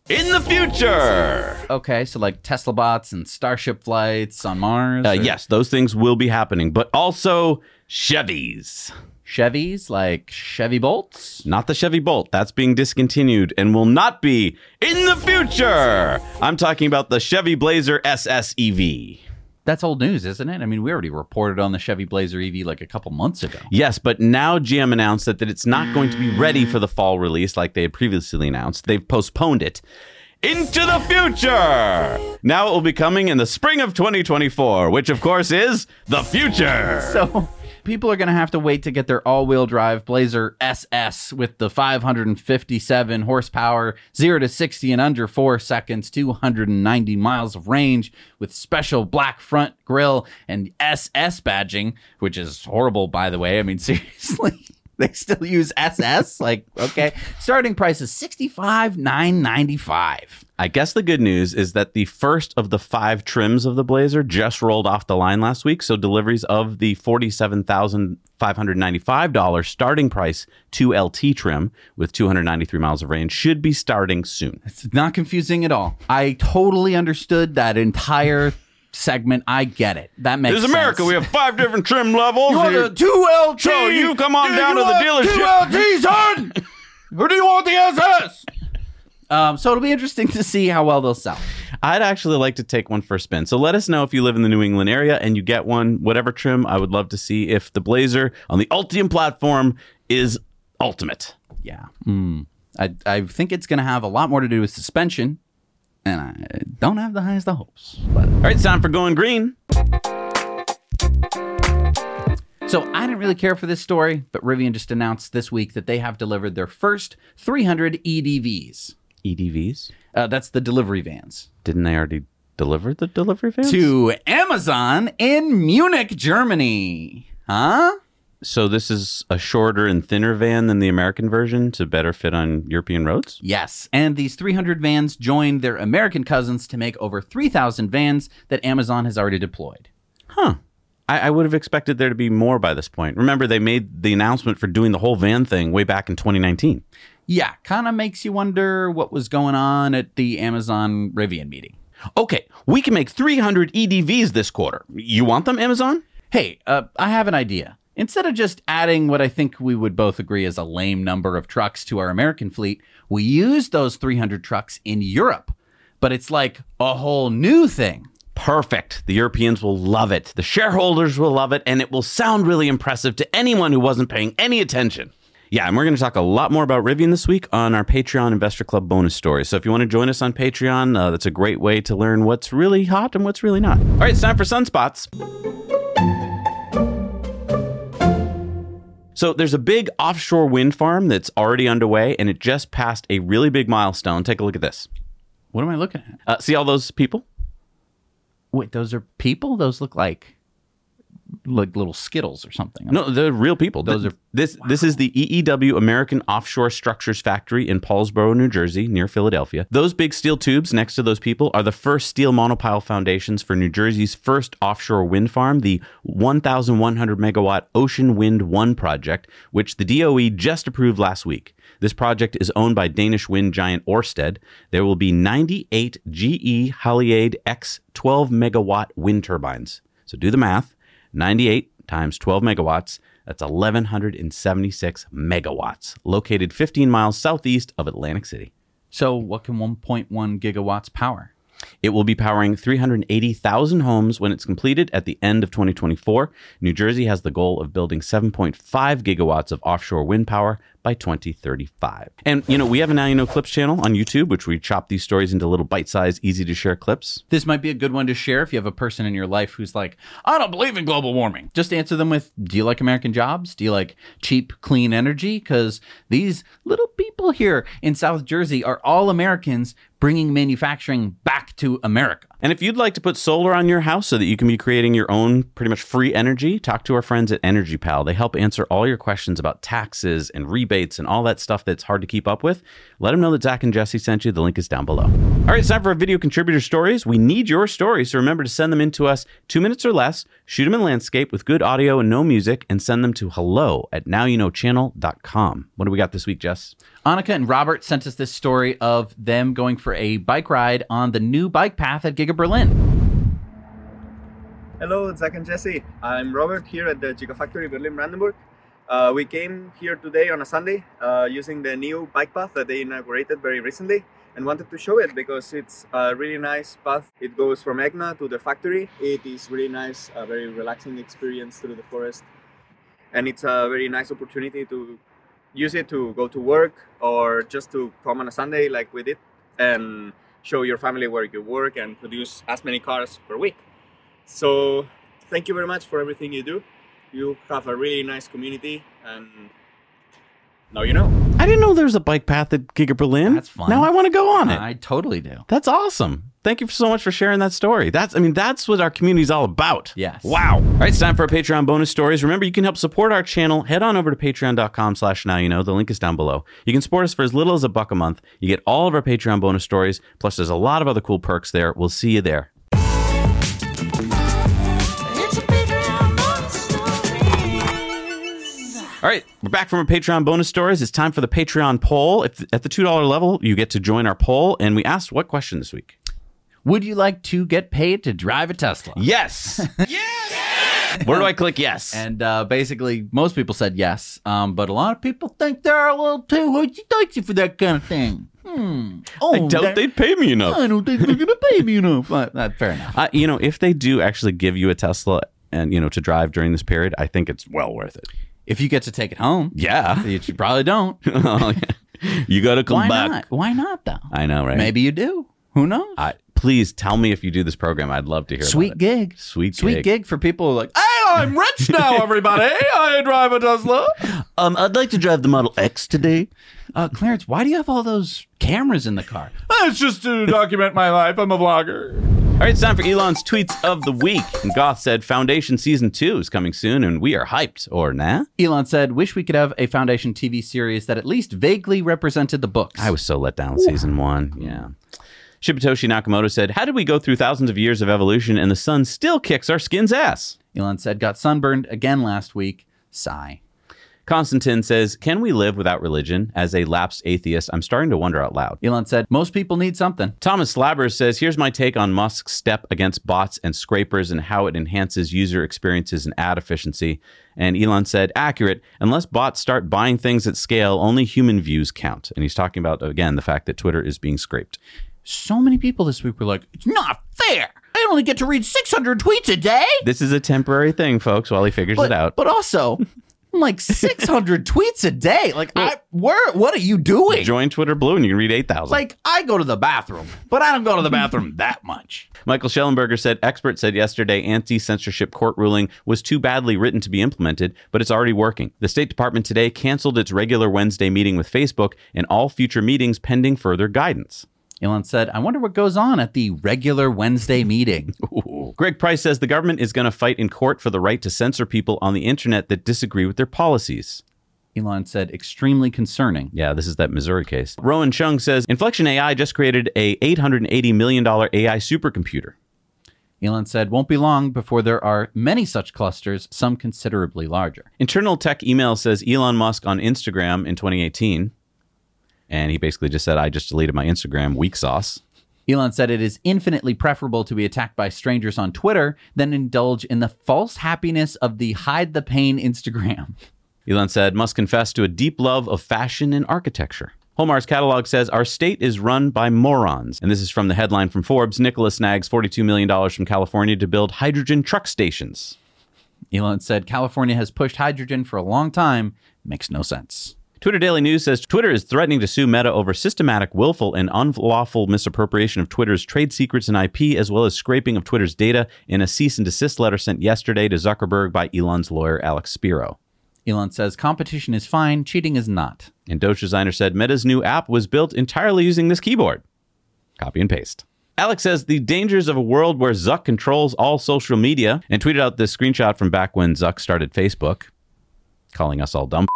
in the future. Okay, so like Tesla bots and Starship flights on Mars? Uh, or yes, those things will be happening, but also Chevys. Chevys, like Chevy Bolts? Not the Chevy Bolt. That's being discontinued and will not be in the future. I'm talking about the Chevy Blazer S S E V. That's old news, isn't it? I mean, we already reported on the Chevy Blazer E V like a couple months ago. Yes, but now G M announced that, that it's not going to be ready for the fall release like they had previously announced. They've postponed it into the future. Now it will be coming in the spring of twenty twenty-four, which of course is the future. So people are going to have to wait to get their all-wheel drive Blazer S S with the five hundred fifty-seven horsepower, zero to sixty in under four seconds, two hundred ninety miles of range with special black front grille and S S badging, which is horrible, by the way. I mean, seriously. They still use S S? Like, okay. Starting price is sixty-five thousand nine hundred ninety-five dollars. I guess the good news is that the first of the five trims of the Blazer just rolled off the line last week, so deliveries of the forty-seven thousand five hundred ninety-five dollars starting price two L T trim with two hundred ninety-three miles of range should be starting soon. It's not confusing at all. I totally understood that entire segment. I get it. That makes This sense. is America. We have five different trim levels. You want the two L T? So you come on Do down you to the want dealership. two L T, son? Or do you want the S S? Um, so it'll be interesting to see how well they'll sell. I'd actually like to take one for a spin. So let us know if you live in the New England area and you get one, whatever trim. I would love to see if the Blazer on the Ultium platform is ultimate. Yeah. Mm. I, I think it's going to have a lot more to do with suspension, and I don't have the highest of hopes. But All right, it's time for Going Green. So I didn't really care for this story, but Rivian just announced this week that they have delivered their first three hundred E D Vs. E D Vs? Uh, that's the delivery vans. Didn't they already deliver the delivery vans? To Amazon in Munich, Germany. Huh? So this is a shorter and thinner van than the American version to better fit on European roads? Yes. And these three hundred vans joined their American cousins to make over three thousand vans that Amazon has already deployed. Huh. I, I would have expected there to be more by this point. Remember, they made the announcement for doing the whole van thing way back in twenty nineteen. Yeah, kind of makes you wonder what was going on at the Amazon Rivian meeting. Okay, we can make three hundred E D Vs this quarter. You want them, Amazon? Hey, uh, I have an idea. Instead of just adding what I think we would both agree is a lame number of trucks to our American fleet, we use those three hundred trucks in Europe. But it's like a whole new thing. Perfect. The Europeans will love it. The shareholders will love it, and it will sound really impressive to anyone who wasn't paying any attention. Yeah, and we're going to talk a lot more about Rivian this week on our Patreon Investor Club bonus stories. So if you want to join us on Patreon, uh, that's a great way to learn what's really hot and what's really not. All right, it's time for Sunspots. So there's a big offshore wind farm that's already underway, and it just passed a really big milestone. Take a look at this. What am I looking at? Uh, see all those people? Wait, those are people? Those look like like little Skittles or something. No, they're real people. Those Th- are- this. This is the E E W American Offshore Structures Factory in Paulsboro, New Jersey, near Philadelphia. Those big steel tubes next to those people are the first steel monopile foundations for New Jersey's first offshore wind farm, the one thousand one hundred megawatt Ocean Wind one project, which the D O E just approved last week. This project is owned by Danish wind giant Ørsted. There will be ninety-eight G E Haliade X twelve megawatt wind turbines. So do the math. ninety-eight times twelve megawatts, that's eleven seventy-six megawatts, located fifteen miles southeast of Atlantic City. So what can one point one gigawatts power? It will be powering three hundred eighty thousand homes when it's completed at the end of twenty twenty-four. New Jersey has the goal of building seven point five gigawatts of offshore wind power by twenty thirty-five. And, you know, we have a Now You Know Clips channel on YouTube, which we chop these stories into little bite-sized, easy-to-share clips. This might be a good one to share if you have a person in your life who's like, I don't believe in global warming. Just answer them with, do you like American jobs? Do you like cheap, clean energy? Because these little people here in South Jersey are all Americans bringing manufacturing back to America. And if you'd like to put solar on your house so that you can be creating your own pretty much free energy, talk to our friends at Energy Pal. They help answer all your questions about taxes and rebates and all that stuff that's hard to keep up with. Let them know that Zach and Jesse sent you. The link is down below. All right, it's time for our video contributor stories. We need your stories, so remember to send them in to us two minutes or less. Shoot them in landscape with good audio and no music and send them to hello at now you know channel dot com. What do we got this week, Jess? Annika and Robert sent us this story of them going for a bike ride on the new bike path at Giga Berlin. Hello, Zach and Jesse. I'm Robert here at the Gigafactory Berlin-Brandenburg. Uh, we came here today on a Sunday uh, using the new bike path that they inaugurated very recently and wanted to show it because it's a really nice path. It goes from Egna to the factory. It is really nice, a very relaxing experience through the forest. And it's a very nice opportunity to use it to go to work or just to come on a Sunday like we did and show your family where you work and produce as many cars per week. So thank you very much for everything you do. You have a really nice community and now you know. I didn't know there was a bike path at Giga Berlin. That's fun. Now I want to go on it. I totally do. That's awesome. Thank you so much for sharing that story. That's, I mean, that's what our community is all about. Yes. Wow. All right, it's time for our Patreon bonus stories. Remember, you can help support our channel. Head on over to patreon dot com slash now you know. The link is down below. You can support us for as little as a buck a month. You get all of our Patreon bonus stories. Plus, there's a lot of other cool perks there. We'll see you there. All right, we're back from our Patreon bonus stories. It's time for the Patreon poll. If at the two dollar level, you get to join our poll. And we asked what question this week? Would you like to get paid to drive a Tesla? Yes. Yes. Where do I click yes? And uh, basically, most people said yes. Um, but a lot of people think they're a little too hoochie-tootsie for that kind of thing. Hmm. Oh, I doubt that- they'd pay me enough. I don't think they're going to pay me enough. Uh, uh, fair enough. Uh, you know, if they do actually give you a Tesla and, you know, to drive during this period, I think it's well worth it. If you get to take it home. Yeah. You probably don't. Oh, yeah. You got to come Why back. not? Why not, though? I know, right? Maybe you do. Who knows? I, please tell me if you do this program. I'd love to hear Sweet about it. gig. Sweet Sweet gig. gig for people who are like, hey, I'm rich now, everybody. I drive a Tesla. Um, I'd like to drive the Model X today. Uh, Clarence, why do you have all those cameras in the car? It's just to document my life. I'm a vlogger. All right, it's time for Elon's tweets of the week. And Goth said Foundation Season two is coming soon, and we are hyped. Or nah? Elon said, wish we could have a Foundation T V series that at least vaguely represented the books. I was so let down with Season one. Yeah. Shibatoshi Nakamoto said, how did we go through thousands of years of evolution and the sun still kicks our skin's ass? Elon said, got sunburned again last week. Sigh. Constantine says, can we live without religion? As a lapsed atheist, I'm starting to wonder out loud. Elon said, most people need something. Thomas Slabbers says, here's my take on Musk's step against bots and scrapers and how it enhances user experiences and ad efficiency. And Elon said, accurate, unless bots start buying things at scale, only human views count. And he's talking about, again, the fact that Twitter is being scraped. So many people this week were like, it's not fair. I only get to read six hundred tweets a day. This is a temporary thing, folks, while he figures But, it out. but also, like six hundred tweets a day. Like, I, where? What are you doing? Join Twitter Blue and you can read eight thousand. Like, I go to the bathroom, but I don't go to the bathroom that much. Michael Schellenberger said, expert said yesterday anti-censorship court ruling was too badly written to be implemented, but it's already working. The State Department today canceled its regular Wednesday meeting with Facebook and all future meetings pending further guidance. Elon said, I wonder what goes on at the regular Wednesday meeting. Ooh. Greg Price says the government is going to fight in court for the right to censor people on the internet that disagree with their policies. Elon said, extremely concerning. Yeah, this is that Missouri case. Rowan Chung says, Inflection A I just created a eight hundred eighty million dollars A I supercomputer. Elon said, won't be long before there are many such clusters, some considerably larger. Internal Tech Email says Elon Musk on Instagram in twenty eighteen. And he basically just said, I just deleted my Instagram, weak sauce. Elon said it is infinitely preferable to be attacked by strangers on Twitter than indulge in the false happiness of the hide the pain Instagram. Elon said, must confess to a deep love of fashion and architecture. Homar's catalog says, our state is run by morons. And this is from the headline from Forbes. Nicholas snags forty-two million dollars from California to build hydrogen truck stations. Elon said, California has pushed hydrogen for a long time. Makes no sense. Twitter Daily News says Twitter is threatening to sue Meta over systematic, willful, and unlawful misappropriation of Twitter's trade secrets and I P, as well as scraping of Twitter's data in a cease and desist letter sent yesterday to Zuckerberg by Elon's lawyer, Alex Spiro. Elon says competition is fine, cheating is not. And Doge Designer said Meta's new app was built entirely using this keyboard. Copy and paste. Alex says the dangers of a world where Zuck controls all social media, and tweeted out this screenshot from back when Zuck started Facebook, calling us all dumb.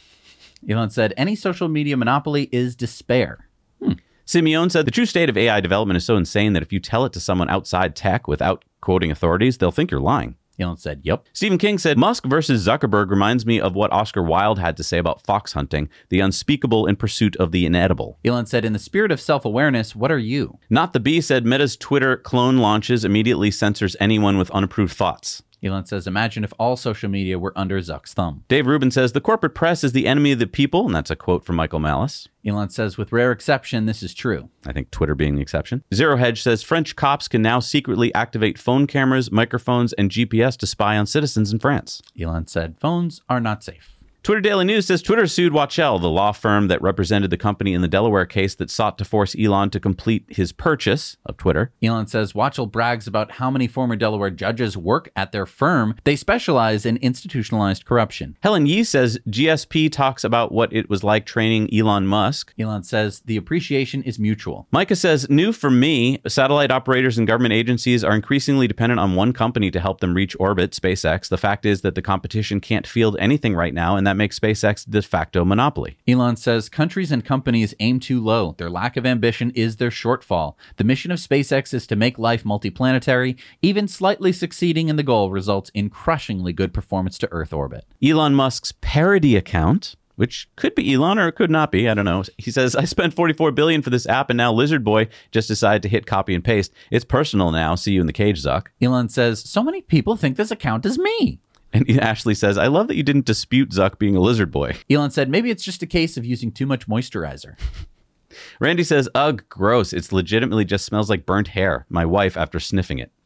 Elon said, any social media monopoly is despair. Hmm. Simeon said, the true state of A I development is so insane that if you tell it to someone outside tech without quoting authorities, they'll think you're lying. Elon said, yep. Stephen King said, Musk versus Zuckerberg reminds me of what Oscar Wilde had to say about fox hunting, the unspeakable in pursuit of the inedible. Elon said, in the spirit of self-awareness, what are you? Not the Bee said, Meta's Twitter clone launches immediately censors anyone with unapproved thoughts. Elon says, imagine if all social media were under Zuck's thumb. Dave Rubin says, the corporate press is the enemy of the people, and that's a quote from Michael Malice. Elon says, with rare exception, this is true. I think Twitter being the exception. Zero Hedge says, French cops can now secretly activate phone cameras, microphones, and G P S to spy on citizens in France. Elon said, phones are not safe. Twitter Daily News says Twitter sued Watchell, the law firm that represented the company in the Delaware case that sought to force Elon to complete his purchase of Twitter. Elon says Watchell brags about how many former Delaware judges work at their firm. They specialize in institutionalized corruption. Helen Yee says G S P talks about what it was like training Elon Musk. Elon says the appreciation is mutual. Micah says, new for me, satellite operators and government agencies are increasingly dependent on one company to help them reach orbit, SpaceX. The fact is that the competition can't field anything right now, and that makes SpaceX de facto monopoly. Elon says countries and companies aim too low. Their lack of ambition is their shortfall. The mission of SpaceX is to make life multiplanetary. Even slightly succeeding in the goal results in crushingly good performance to Earth orbit. Elon Musk's parody account, which could be Elon or it could not be, I don't know. He says, I spent forty-four billion dollars for this app and now Lizard Boy just decided to hit copy and paste. It's personal now. See you in the cage, Zuck. Elon says, so many people think this account is me. And Ashley says, I love that you didn't dispute Zuck being a lizard boy. Elon said, maybe it's just a case of using too much moisturizer. Randy says, ugh, gross. It legitimately just smells like burnt hair. My wife after sniffing it.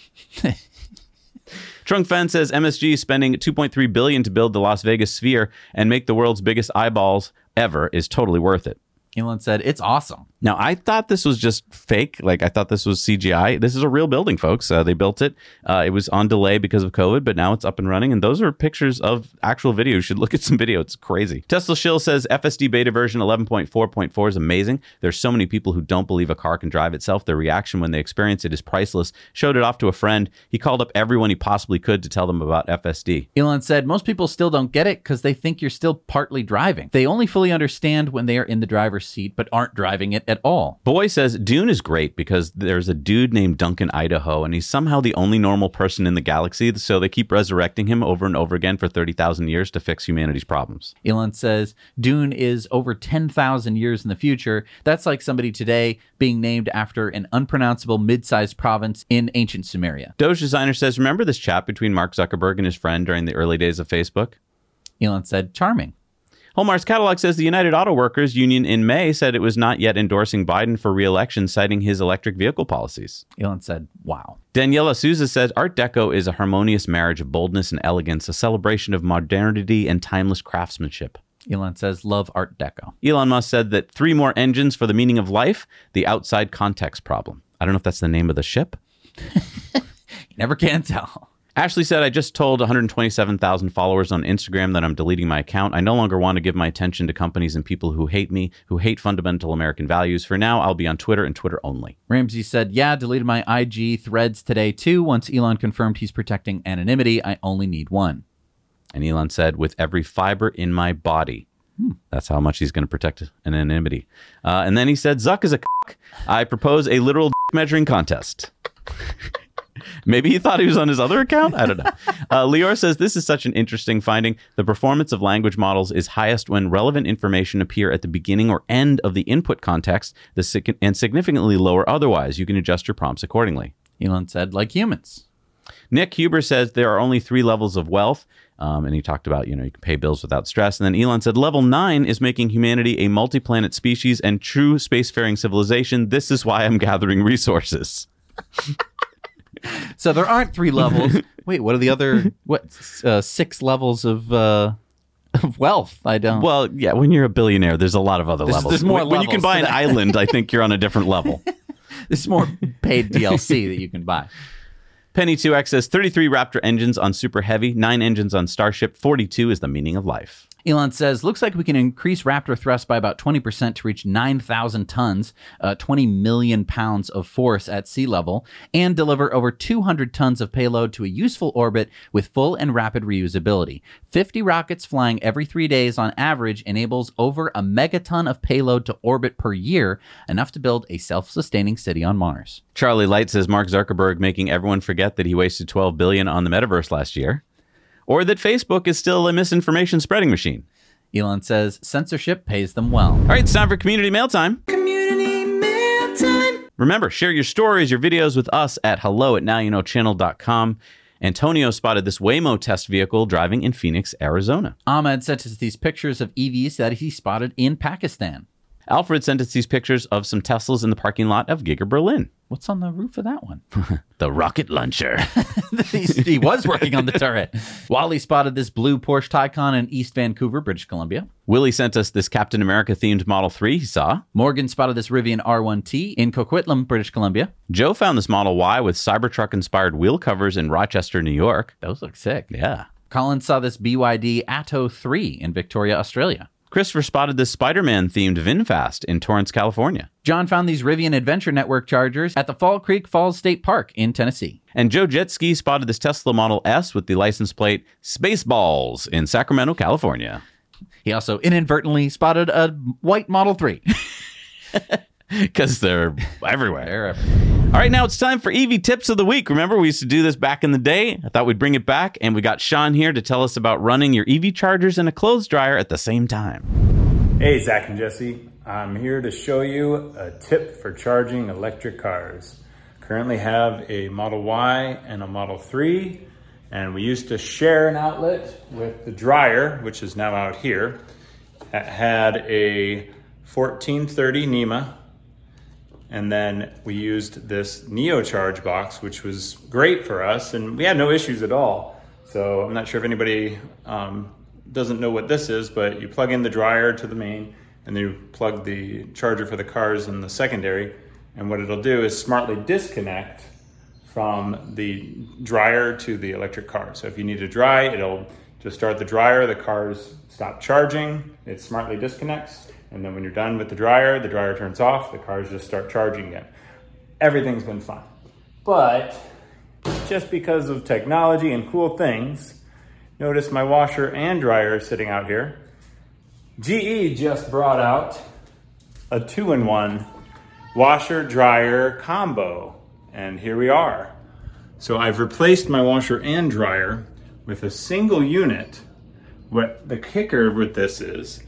Trunk Fan says, M S G spending two point three billion dollars to build the Las Vegas Sphere and make the world's biggest eyeballs ever is totally worth it. Elon said, it's awesome. Now, I thought this was just fake. Like, I thought this was C G I. This is a real building, folks. Uh, they built it. Uh, it was on delay because of COVID, but now it's up and running. And those are pictures of actual video. You should look at some video. It's crazy. Tesla Shill says F S D beta version eleven point four point four is amazing. There's so many people who don't believe a car can drive itself. Their reaction when they experience it is priceless. Showed it off to a friend. He called up everyone he possibly could to tell them about F S D. Elon said, most people still don't get it because they think you're still partly driving. They only fully understand when they are in the driver's seat, but aren't driving it at all. Boy says Dune is great because there's a dude named Duncan Idaho, and he's somehow the only normal person in the galaxy, so they keep resurrecting him over and over again for thirty thousand years to fix humanity's problems. Elon says Dune is over ten thousand years in the future. That's like somebody today being named after an unpronounceable mid-sized province in ancient Sumeria. Doge Designer says, remember this chat between Mark Zuckerberg and his friend during the early days of Facebook? Elon said, charming. Hallmark's Catalog says the United Auto Workers Union in May said it was not yet endorsing Biden for re-election, citing his electric vehicle policies. Elon said, wow. Daniela Souza says Art Deco is a harmonious marriage of boldness and elegance, a celebration of modernity and timeless craftsmanship. Elon says, love Art Deco. Elon Musk said that three more engines for the meaning of life, the outside context problem. I don't know if that's the name of the ship. You never can tell. Ashley said, I just told one hundred twenty-seven thousand followers on Instagram that I'm deleting my account. I no longer want to give my attention to companies and people who hate me, who hate fundamental American values. For now, I'll be on Twitter and Twitter only. Ramsey said, yeah, deleted my I G threads today too. Once Elon confirmed he's protecting anonymity, I only need one. And Elon said, with every fiber in my body. Hmm. That's how much he's going to protect anonymity. Uh, and then he said, Zuck is a c***. I propose a literal d- measuring contest. Maybe he thought he was on his other account? I don't know. Uh, Lior says, this is such an interesting finding. The performance of language models is highest when relevant information appear at the beginning or end of the input context the sig- and significantly lower otherwise. You can adjust your prompts accordingly. Elon said, like humans. Nick Huber says there are only three levels of wealth. Um, and he talked about, you know, you can pay bills without stress. And then Elon said, level nine is making humanity a multi-planet species and true spacefaring civilization. This is why I'm gathering resources. So there aren't three levels. Wait, what are the other, what, uh, six levels of uh, of wealth? I don't. Well, yeah, when you're a billionaire, there's a lot of other There's- levels. there's more when, when you can levels buy to an that. island, I think you're on a different level. There's more paid D L C that you can buy. Penny two X says thirty-three Raptor engines on Super Heavy, nine engines on Starship, forty-two is the meaning of life. Elon says, looks like we can increase Raptor thrust by about twenty percent to reach nine thousand tons, uh, twenty million pounds of force at sea level, and deliver over two hundred tons of payload to a useful orbit with full and rapid reusability. fifty rockets flying every three days on average enables over a megaton of payload to orbit per year, enough to build a self-sustaining city on Mars. Charlie Light says Mark Zuckerberg making everyone forget that he wasted twelve billion dollars on the metaverse last year. Or that Facebook is still a misinformation spreading machine. Elon says censorship pays them well. All right, it's time for Community Mail Time. Community mail time. Remember, share your stories, your videos with us at hello at now you know channel dot com. Antonio spotted this Waymo test vehicle driving in Phoenix, Arizona. Ahmed sent us these pictures of E Vs that he spotted in Pakistan. Alfred sent us these pictures of some Teslas in the parking lot of Giga Berlin. What's on the roof of that one? The rocket launcher. he, he was working on the turret. Wally spotted this blue Porsche Taycan in East Vancouver, British Columbia. Willie sent us this Captain America themed Model three he saw. Morgan spotted this Rivian R one T in Coquitlam, British Columbia. Joe found this Model Y with Cybertruck inspired wheel covers in Rochester, New York. Those look sick. Yeah. Colin saw this B Y D Atto three in Victoria, Australia. Christopher spotted this Spider-Man themed VinFast in Torrance, California. John found these Rivian Adventure Network chargers at the Fall Creek Falls State Park in Tennessee. And Joe Jetski spotted this Tesla Model S with the license plate Spaceballs in Sacramento, California. He also inadvertently spotted a white Model three. Because they're everywhere. They're everywhere. All right, now it's time for E V Tips of the Week. Remember, we used to do this back in the day. I thought we'd bring it back, and we got Sean here to tell us about running your E V chargers and a clothes dryer at the same time. Hey, Zach and Jesse. I'm here to show you a tip for charging electric cars. Currently have a Model Y and a Model three, and we used to share an outlet with the dryer, which is now out here. That had a fourteen thirty NEMA. And then we used this Neo Charge box, which was great for us, and we had no issues at all. So I'm not sure if anybody um, doesn't know what this is, but you plug in the dryer to the main, and then you plug the charger for the cars in the secondary. And what it'll do is smartly disconnect from the dryer to the electric car. So if you need to dry, it'll just start the dryer, the cars stop charging, it smartly disconnects. And then when you're done with the dryer, the dryer turns off, the cars just start charging again. Everything's been fine. But just because of technology and cool things, notice my washer and dryer sitting out here. G E just brought out a two-in-one washer dryer combo. And here we are. So I've replaced my washer and dryer with a single unit. What the kicker with this is,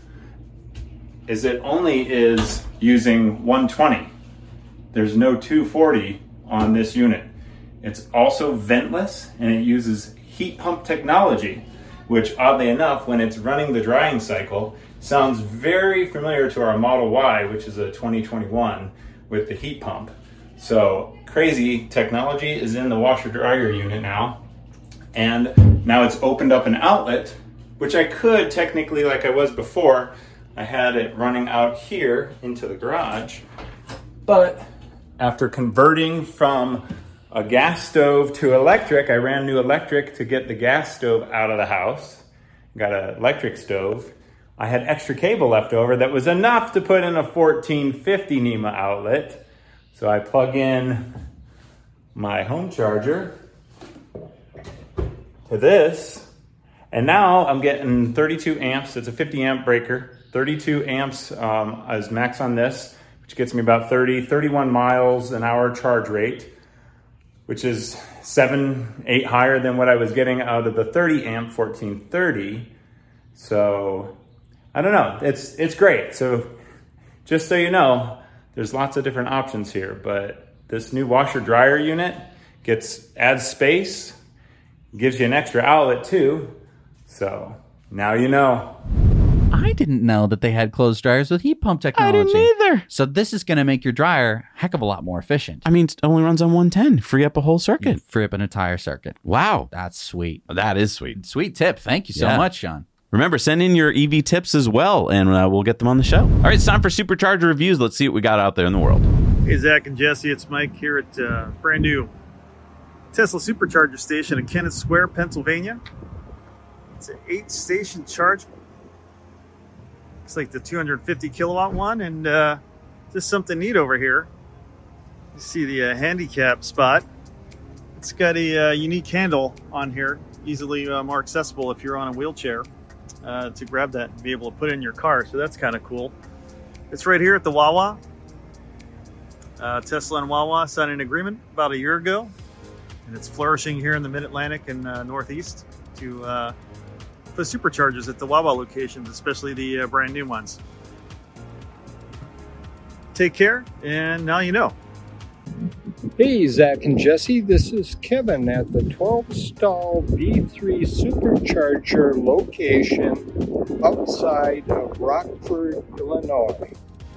is it only is using one twenty. There's no two forty on this unit. It's also ventless, and it uses heat pump technology, which oddly enough, when it's running the drying cycle, sounds very familiar to our Model Y, which is a twenty twenty-one with the heat pump. So crazy technology is in the washer dryer unit now. And now it's opened up an outlet, which I could technically, like I was before, I had it running out here into the garage, but after converting from a gas stove to electric, I ran new electric to get the gas stove out of the house, got an electric stove. I had extra cable left over that was enough to put in a fourteen fifty NEMA outlet. So I plug in my home charger to this, and now I'm getting thirty-two amps. It's a fifty amp breaker. thirty-two amps um, is max on this, which gets me about thirty, thirty-one miles an hour charge rate, which is seven, eight higher than what I was getting out of the thirty amp fourteen thirty. So I don't know, it's it's great. So just so you know, there's lots of different options here, but this new washer dryer unit gets adds space, gives you an extra outlet too. So now you know. I didn't know that they had clothes dryers with heat pump technology. I didn't either. So this is going to make your dryer a heck of a lot more efficient. I mean, it only runs on one ten. Free up a whole circuit. You free up an entire circuit. Wow. That's sweet. That is sweet. Sweet tip. Thank you so Yeah. much, Sean. Remember, send in your E V tips as well, and uh, we'll get them on the show. All right, it's time for Supercharger reviews. Let's see what we got out there in the world. Hey, Zach and Jesse, it's Mike here at uh, brand new Tesla Supercharger station in Kennett Square, Pennsylvania. It's an eight station charge It's like the two hundred fifty kilowatt one, and uh, just something neat over here. You see the uh, handicap spot. It's got a uh, unique handle on here, easily uh, more accessible if you're on a wheelchair uh, to grab that and be able to put it in your car. So that's kind of cool. It's right here at the Wawa. Uh, Tesla and Wawa signed an agreement about a year ago, and it's flourishing here in the Mid-Atlantic and uh, Northeast to uh, put superchargers at the Wawa locations, especially the uh, brand new ones. Take care, and now you know. Hey, Zach and Jesse, this is Kevin at the twelve stall V three supercharger location outside of Rockford, Illinois.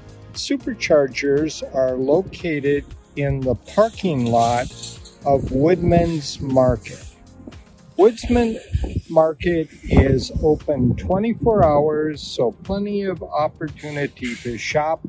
Superchargers are located in the parking lot of Woodman's Market. Woodman's Market is open twenty-four hours, so plenty of opportunity to shop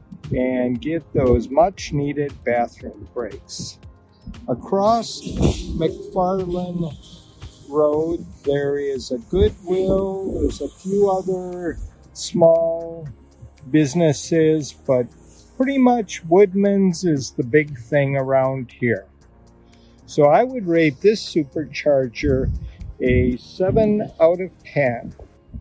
and get those much needed bathroom breaks. Across McFarland Road, there is a Goodwill, there's a few other small businesses, but pretty much Woodman's is the big thing around here. So I would rate this supercharger a seven out of ten.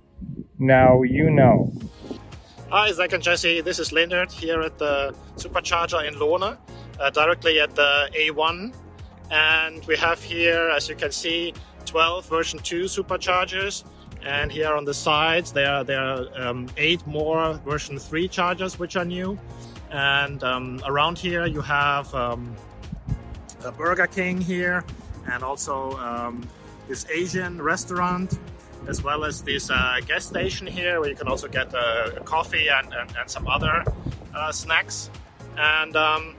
Now you know. Hi, Zach and Jesse. This is Leonard here at the supercharger in Lohne, uh, directly at the A one. And we have here, as you can see, twelve version two superchargers. And here on the sides, there are, there are um, eight more version three chargers, which are new. And um, around here, you have um, a Burger King here, and also um, this Asian restaurant, as well as this uh, gas station here, where you can also get uh, a coffee and, and, and some other uh, snacks. And um,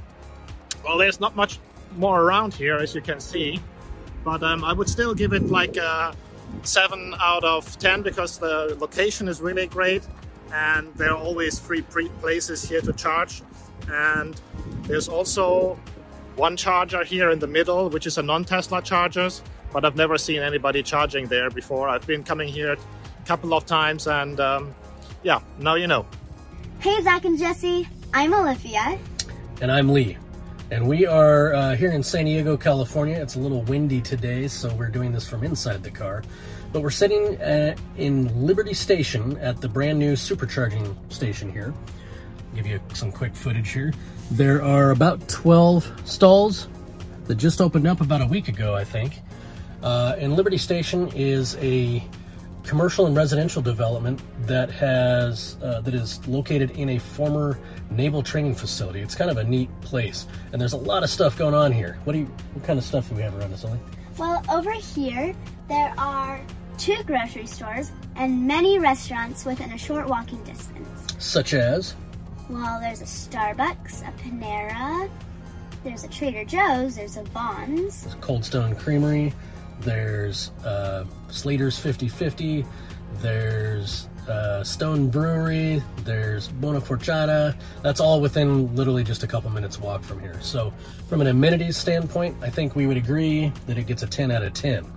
well, there's not much more around here, as you can see, but um, I would still give it like a seven out of ten, because the location is really great, and there are always free pre places here to charge. And there's also one charger here in the middle, which is a non-Tesla chargers, but I've never seen anybody charging there before. I've been coming here a couple of times, and um, yeah, now you know. Hey, Zach and Jesse, I'm Olivia. And I'm Lee. And we are uh, here in San Diego, California. It's a little windy today, so we're doing this from inside the car. But we're sitting at, in Liberty Station at the brand new supercharging station here. I'll give you some quick footage here. There are about twelve stalls that just opened up about a week ago, I think. Uh, and Liberty Station is a commercial and residential development that has uh, that is located in a former naval training facility. It's kind of a neat place, and there's a lot of stuff going on here. What do you? What kind of stuff do we have around us, Ollie? Well, over here there are two grocery stores and many restaurants within a short walking distance. Such as? Well, there's a Starbucks, a Panera, there's a Trader Joe's, there's a Vons. There's Cold Stone Creamery, there's uh, Slater's fifty fifty, there's uh, Stone Brewery, there's Buona Forchata. That's all within literally just a couple minutes walk from here. So from an amenities standpoint, I think we would agree that it gets a ten out of ten.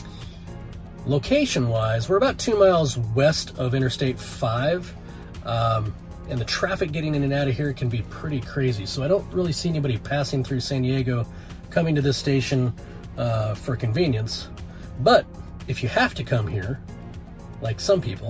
Location-wise, we're about two miles west of Interstate five. Um, and the traffic getting in and out of here can be pretty crazy. So I don't really see anybody passing through San Diego coming to this station uh, for convenience. But if you have to come here, like some people,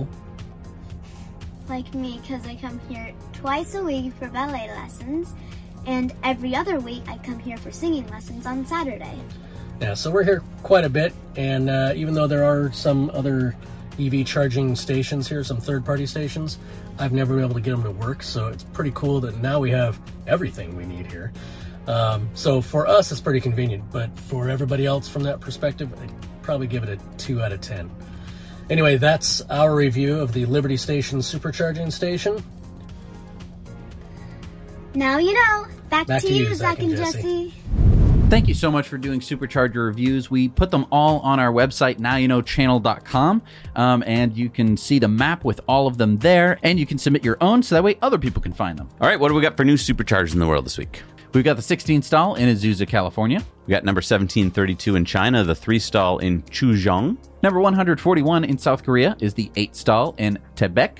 like me, because I come here twice a week for ballet lessons, and every other week I come here for singing lessons on Saturday. Yeah, so we're here quite a bit, and uh, even though there are some other E V charging stations here, some third-party stations, I've never been able to get them to work, so it's pretty cool that now we have everything we need here. Um, so for us, it's pretty convenient, but for everybody else from that perspective, I'd probably give it a two out of ten. Anyway, that's our review of the Liberty Station Supercharging Station. Now you know. Back, Back to, to you, you, Zach and Jesse. Jesse. Thank you so much for doing Supercharger reviews. We put them all on our website, now you know channel dot com, um, and you can see the map with all of them there, and you can submit your own so that way other people can find them. All right, what do we got for new superchargers in the world this week? We've got the sixteen stall in Azusa, California. We got number seventeen thirty-two in China, the three stall in Chuzhong. Number one hundred forty-one in South Korea is the eight stall in Taebaek.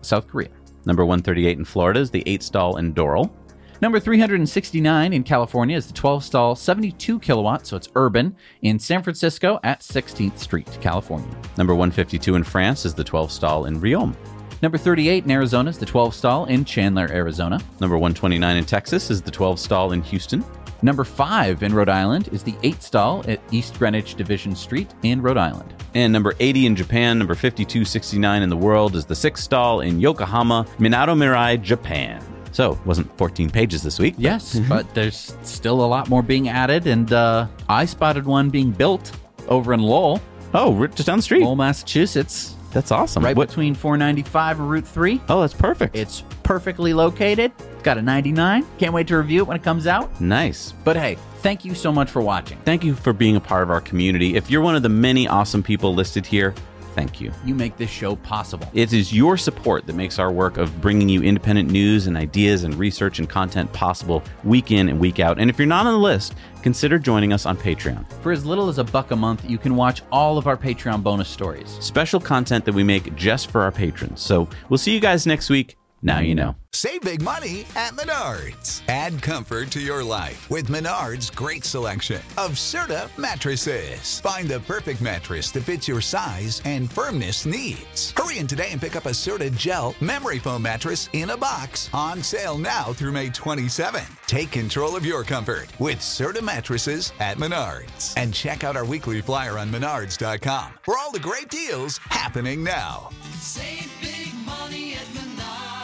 South Korea. Number one thirty-eight in Florida is the eight stall in Doral. Number three hundred sixty-nine in California is the twelve stall seventy-two kilowatt, so it's urban, in San Francisco at sixteenth Street, California. Number one fifty-two in France is the twelve stall in Riom. Number thirty-eight in Arizona is the twelve stall in Chandler, Arizona. Number one twenty-nine in Texas is the twelve stall in Houston. Number five in Rhode Island is the eight stall at East Greenwich Division Street in Rhode Island. And number eighty in Japan, number fifty-two sixty-nine in the world is the six stall in Yokohama, Minato Mirai, Japan. So, it wasn't fourteen pages this week. Yes, but there's still a lot more being added, and uh, I spotted one being built over in Lowell. Oh, just down the street. Lowell, Massachusetts. That's awesome. Right what? between four ninety-five and Route three. Oh, that's perfect. It's perfectly located. It's got a ninety-nine. Can't wait to review it when it comes out. Nice. But hey, thank you so much for watching. Thank you for being a part of our community. If you're one of the many awesome people listed here, thank you. You make this show possible. It is your support that makes our work of bringing you independent news and ideas and research and content possible week in and week out. And if you're not on the list, consider joining us on Patreon. For as little as a buck a month, you can watch all of our Patreon bonus stories. Special content that we make just for our patrons. So we'll see you guys next week. Now you know. Save big money at Menards. Add comfort to your life with Menards' great selection of Serta mattresses. Find the perfect mattress that fits your size and firmness needs. Hurry in today and pick up a Serta Gel memory foam mattress in a box. On sale now through May twenty-seventh. Take control of your comfort with Serta mattresses at Menards. And check out our weekly flyer on Menards dot com for all the great deals happening now. Save big money at Menards.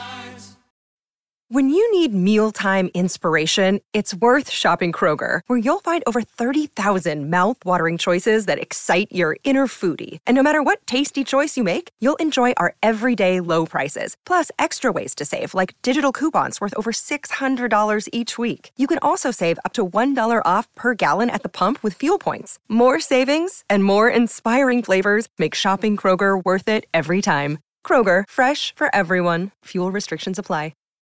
When you need mealtime inspiration, it's worth shopping Kroger, where you'll find over thirty thousand mouth-watering choices that excite your inner foodie. And no matter what tasty choice you make, you'll enjoy our everyday low prices, plus extra ways to save, like digital coupons worth over six hundred dollars each week. You can also save up to one dollar off per gallon at the pump with fuel points. More savings and more inspiring flavors make shopping Kroger worth it every time. Kroger, fresh for everyone. Fuel restrictions apply.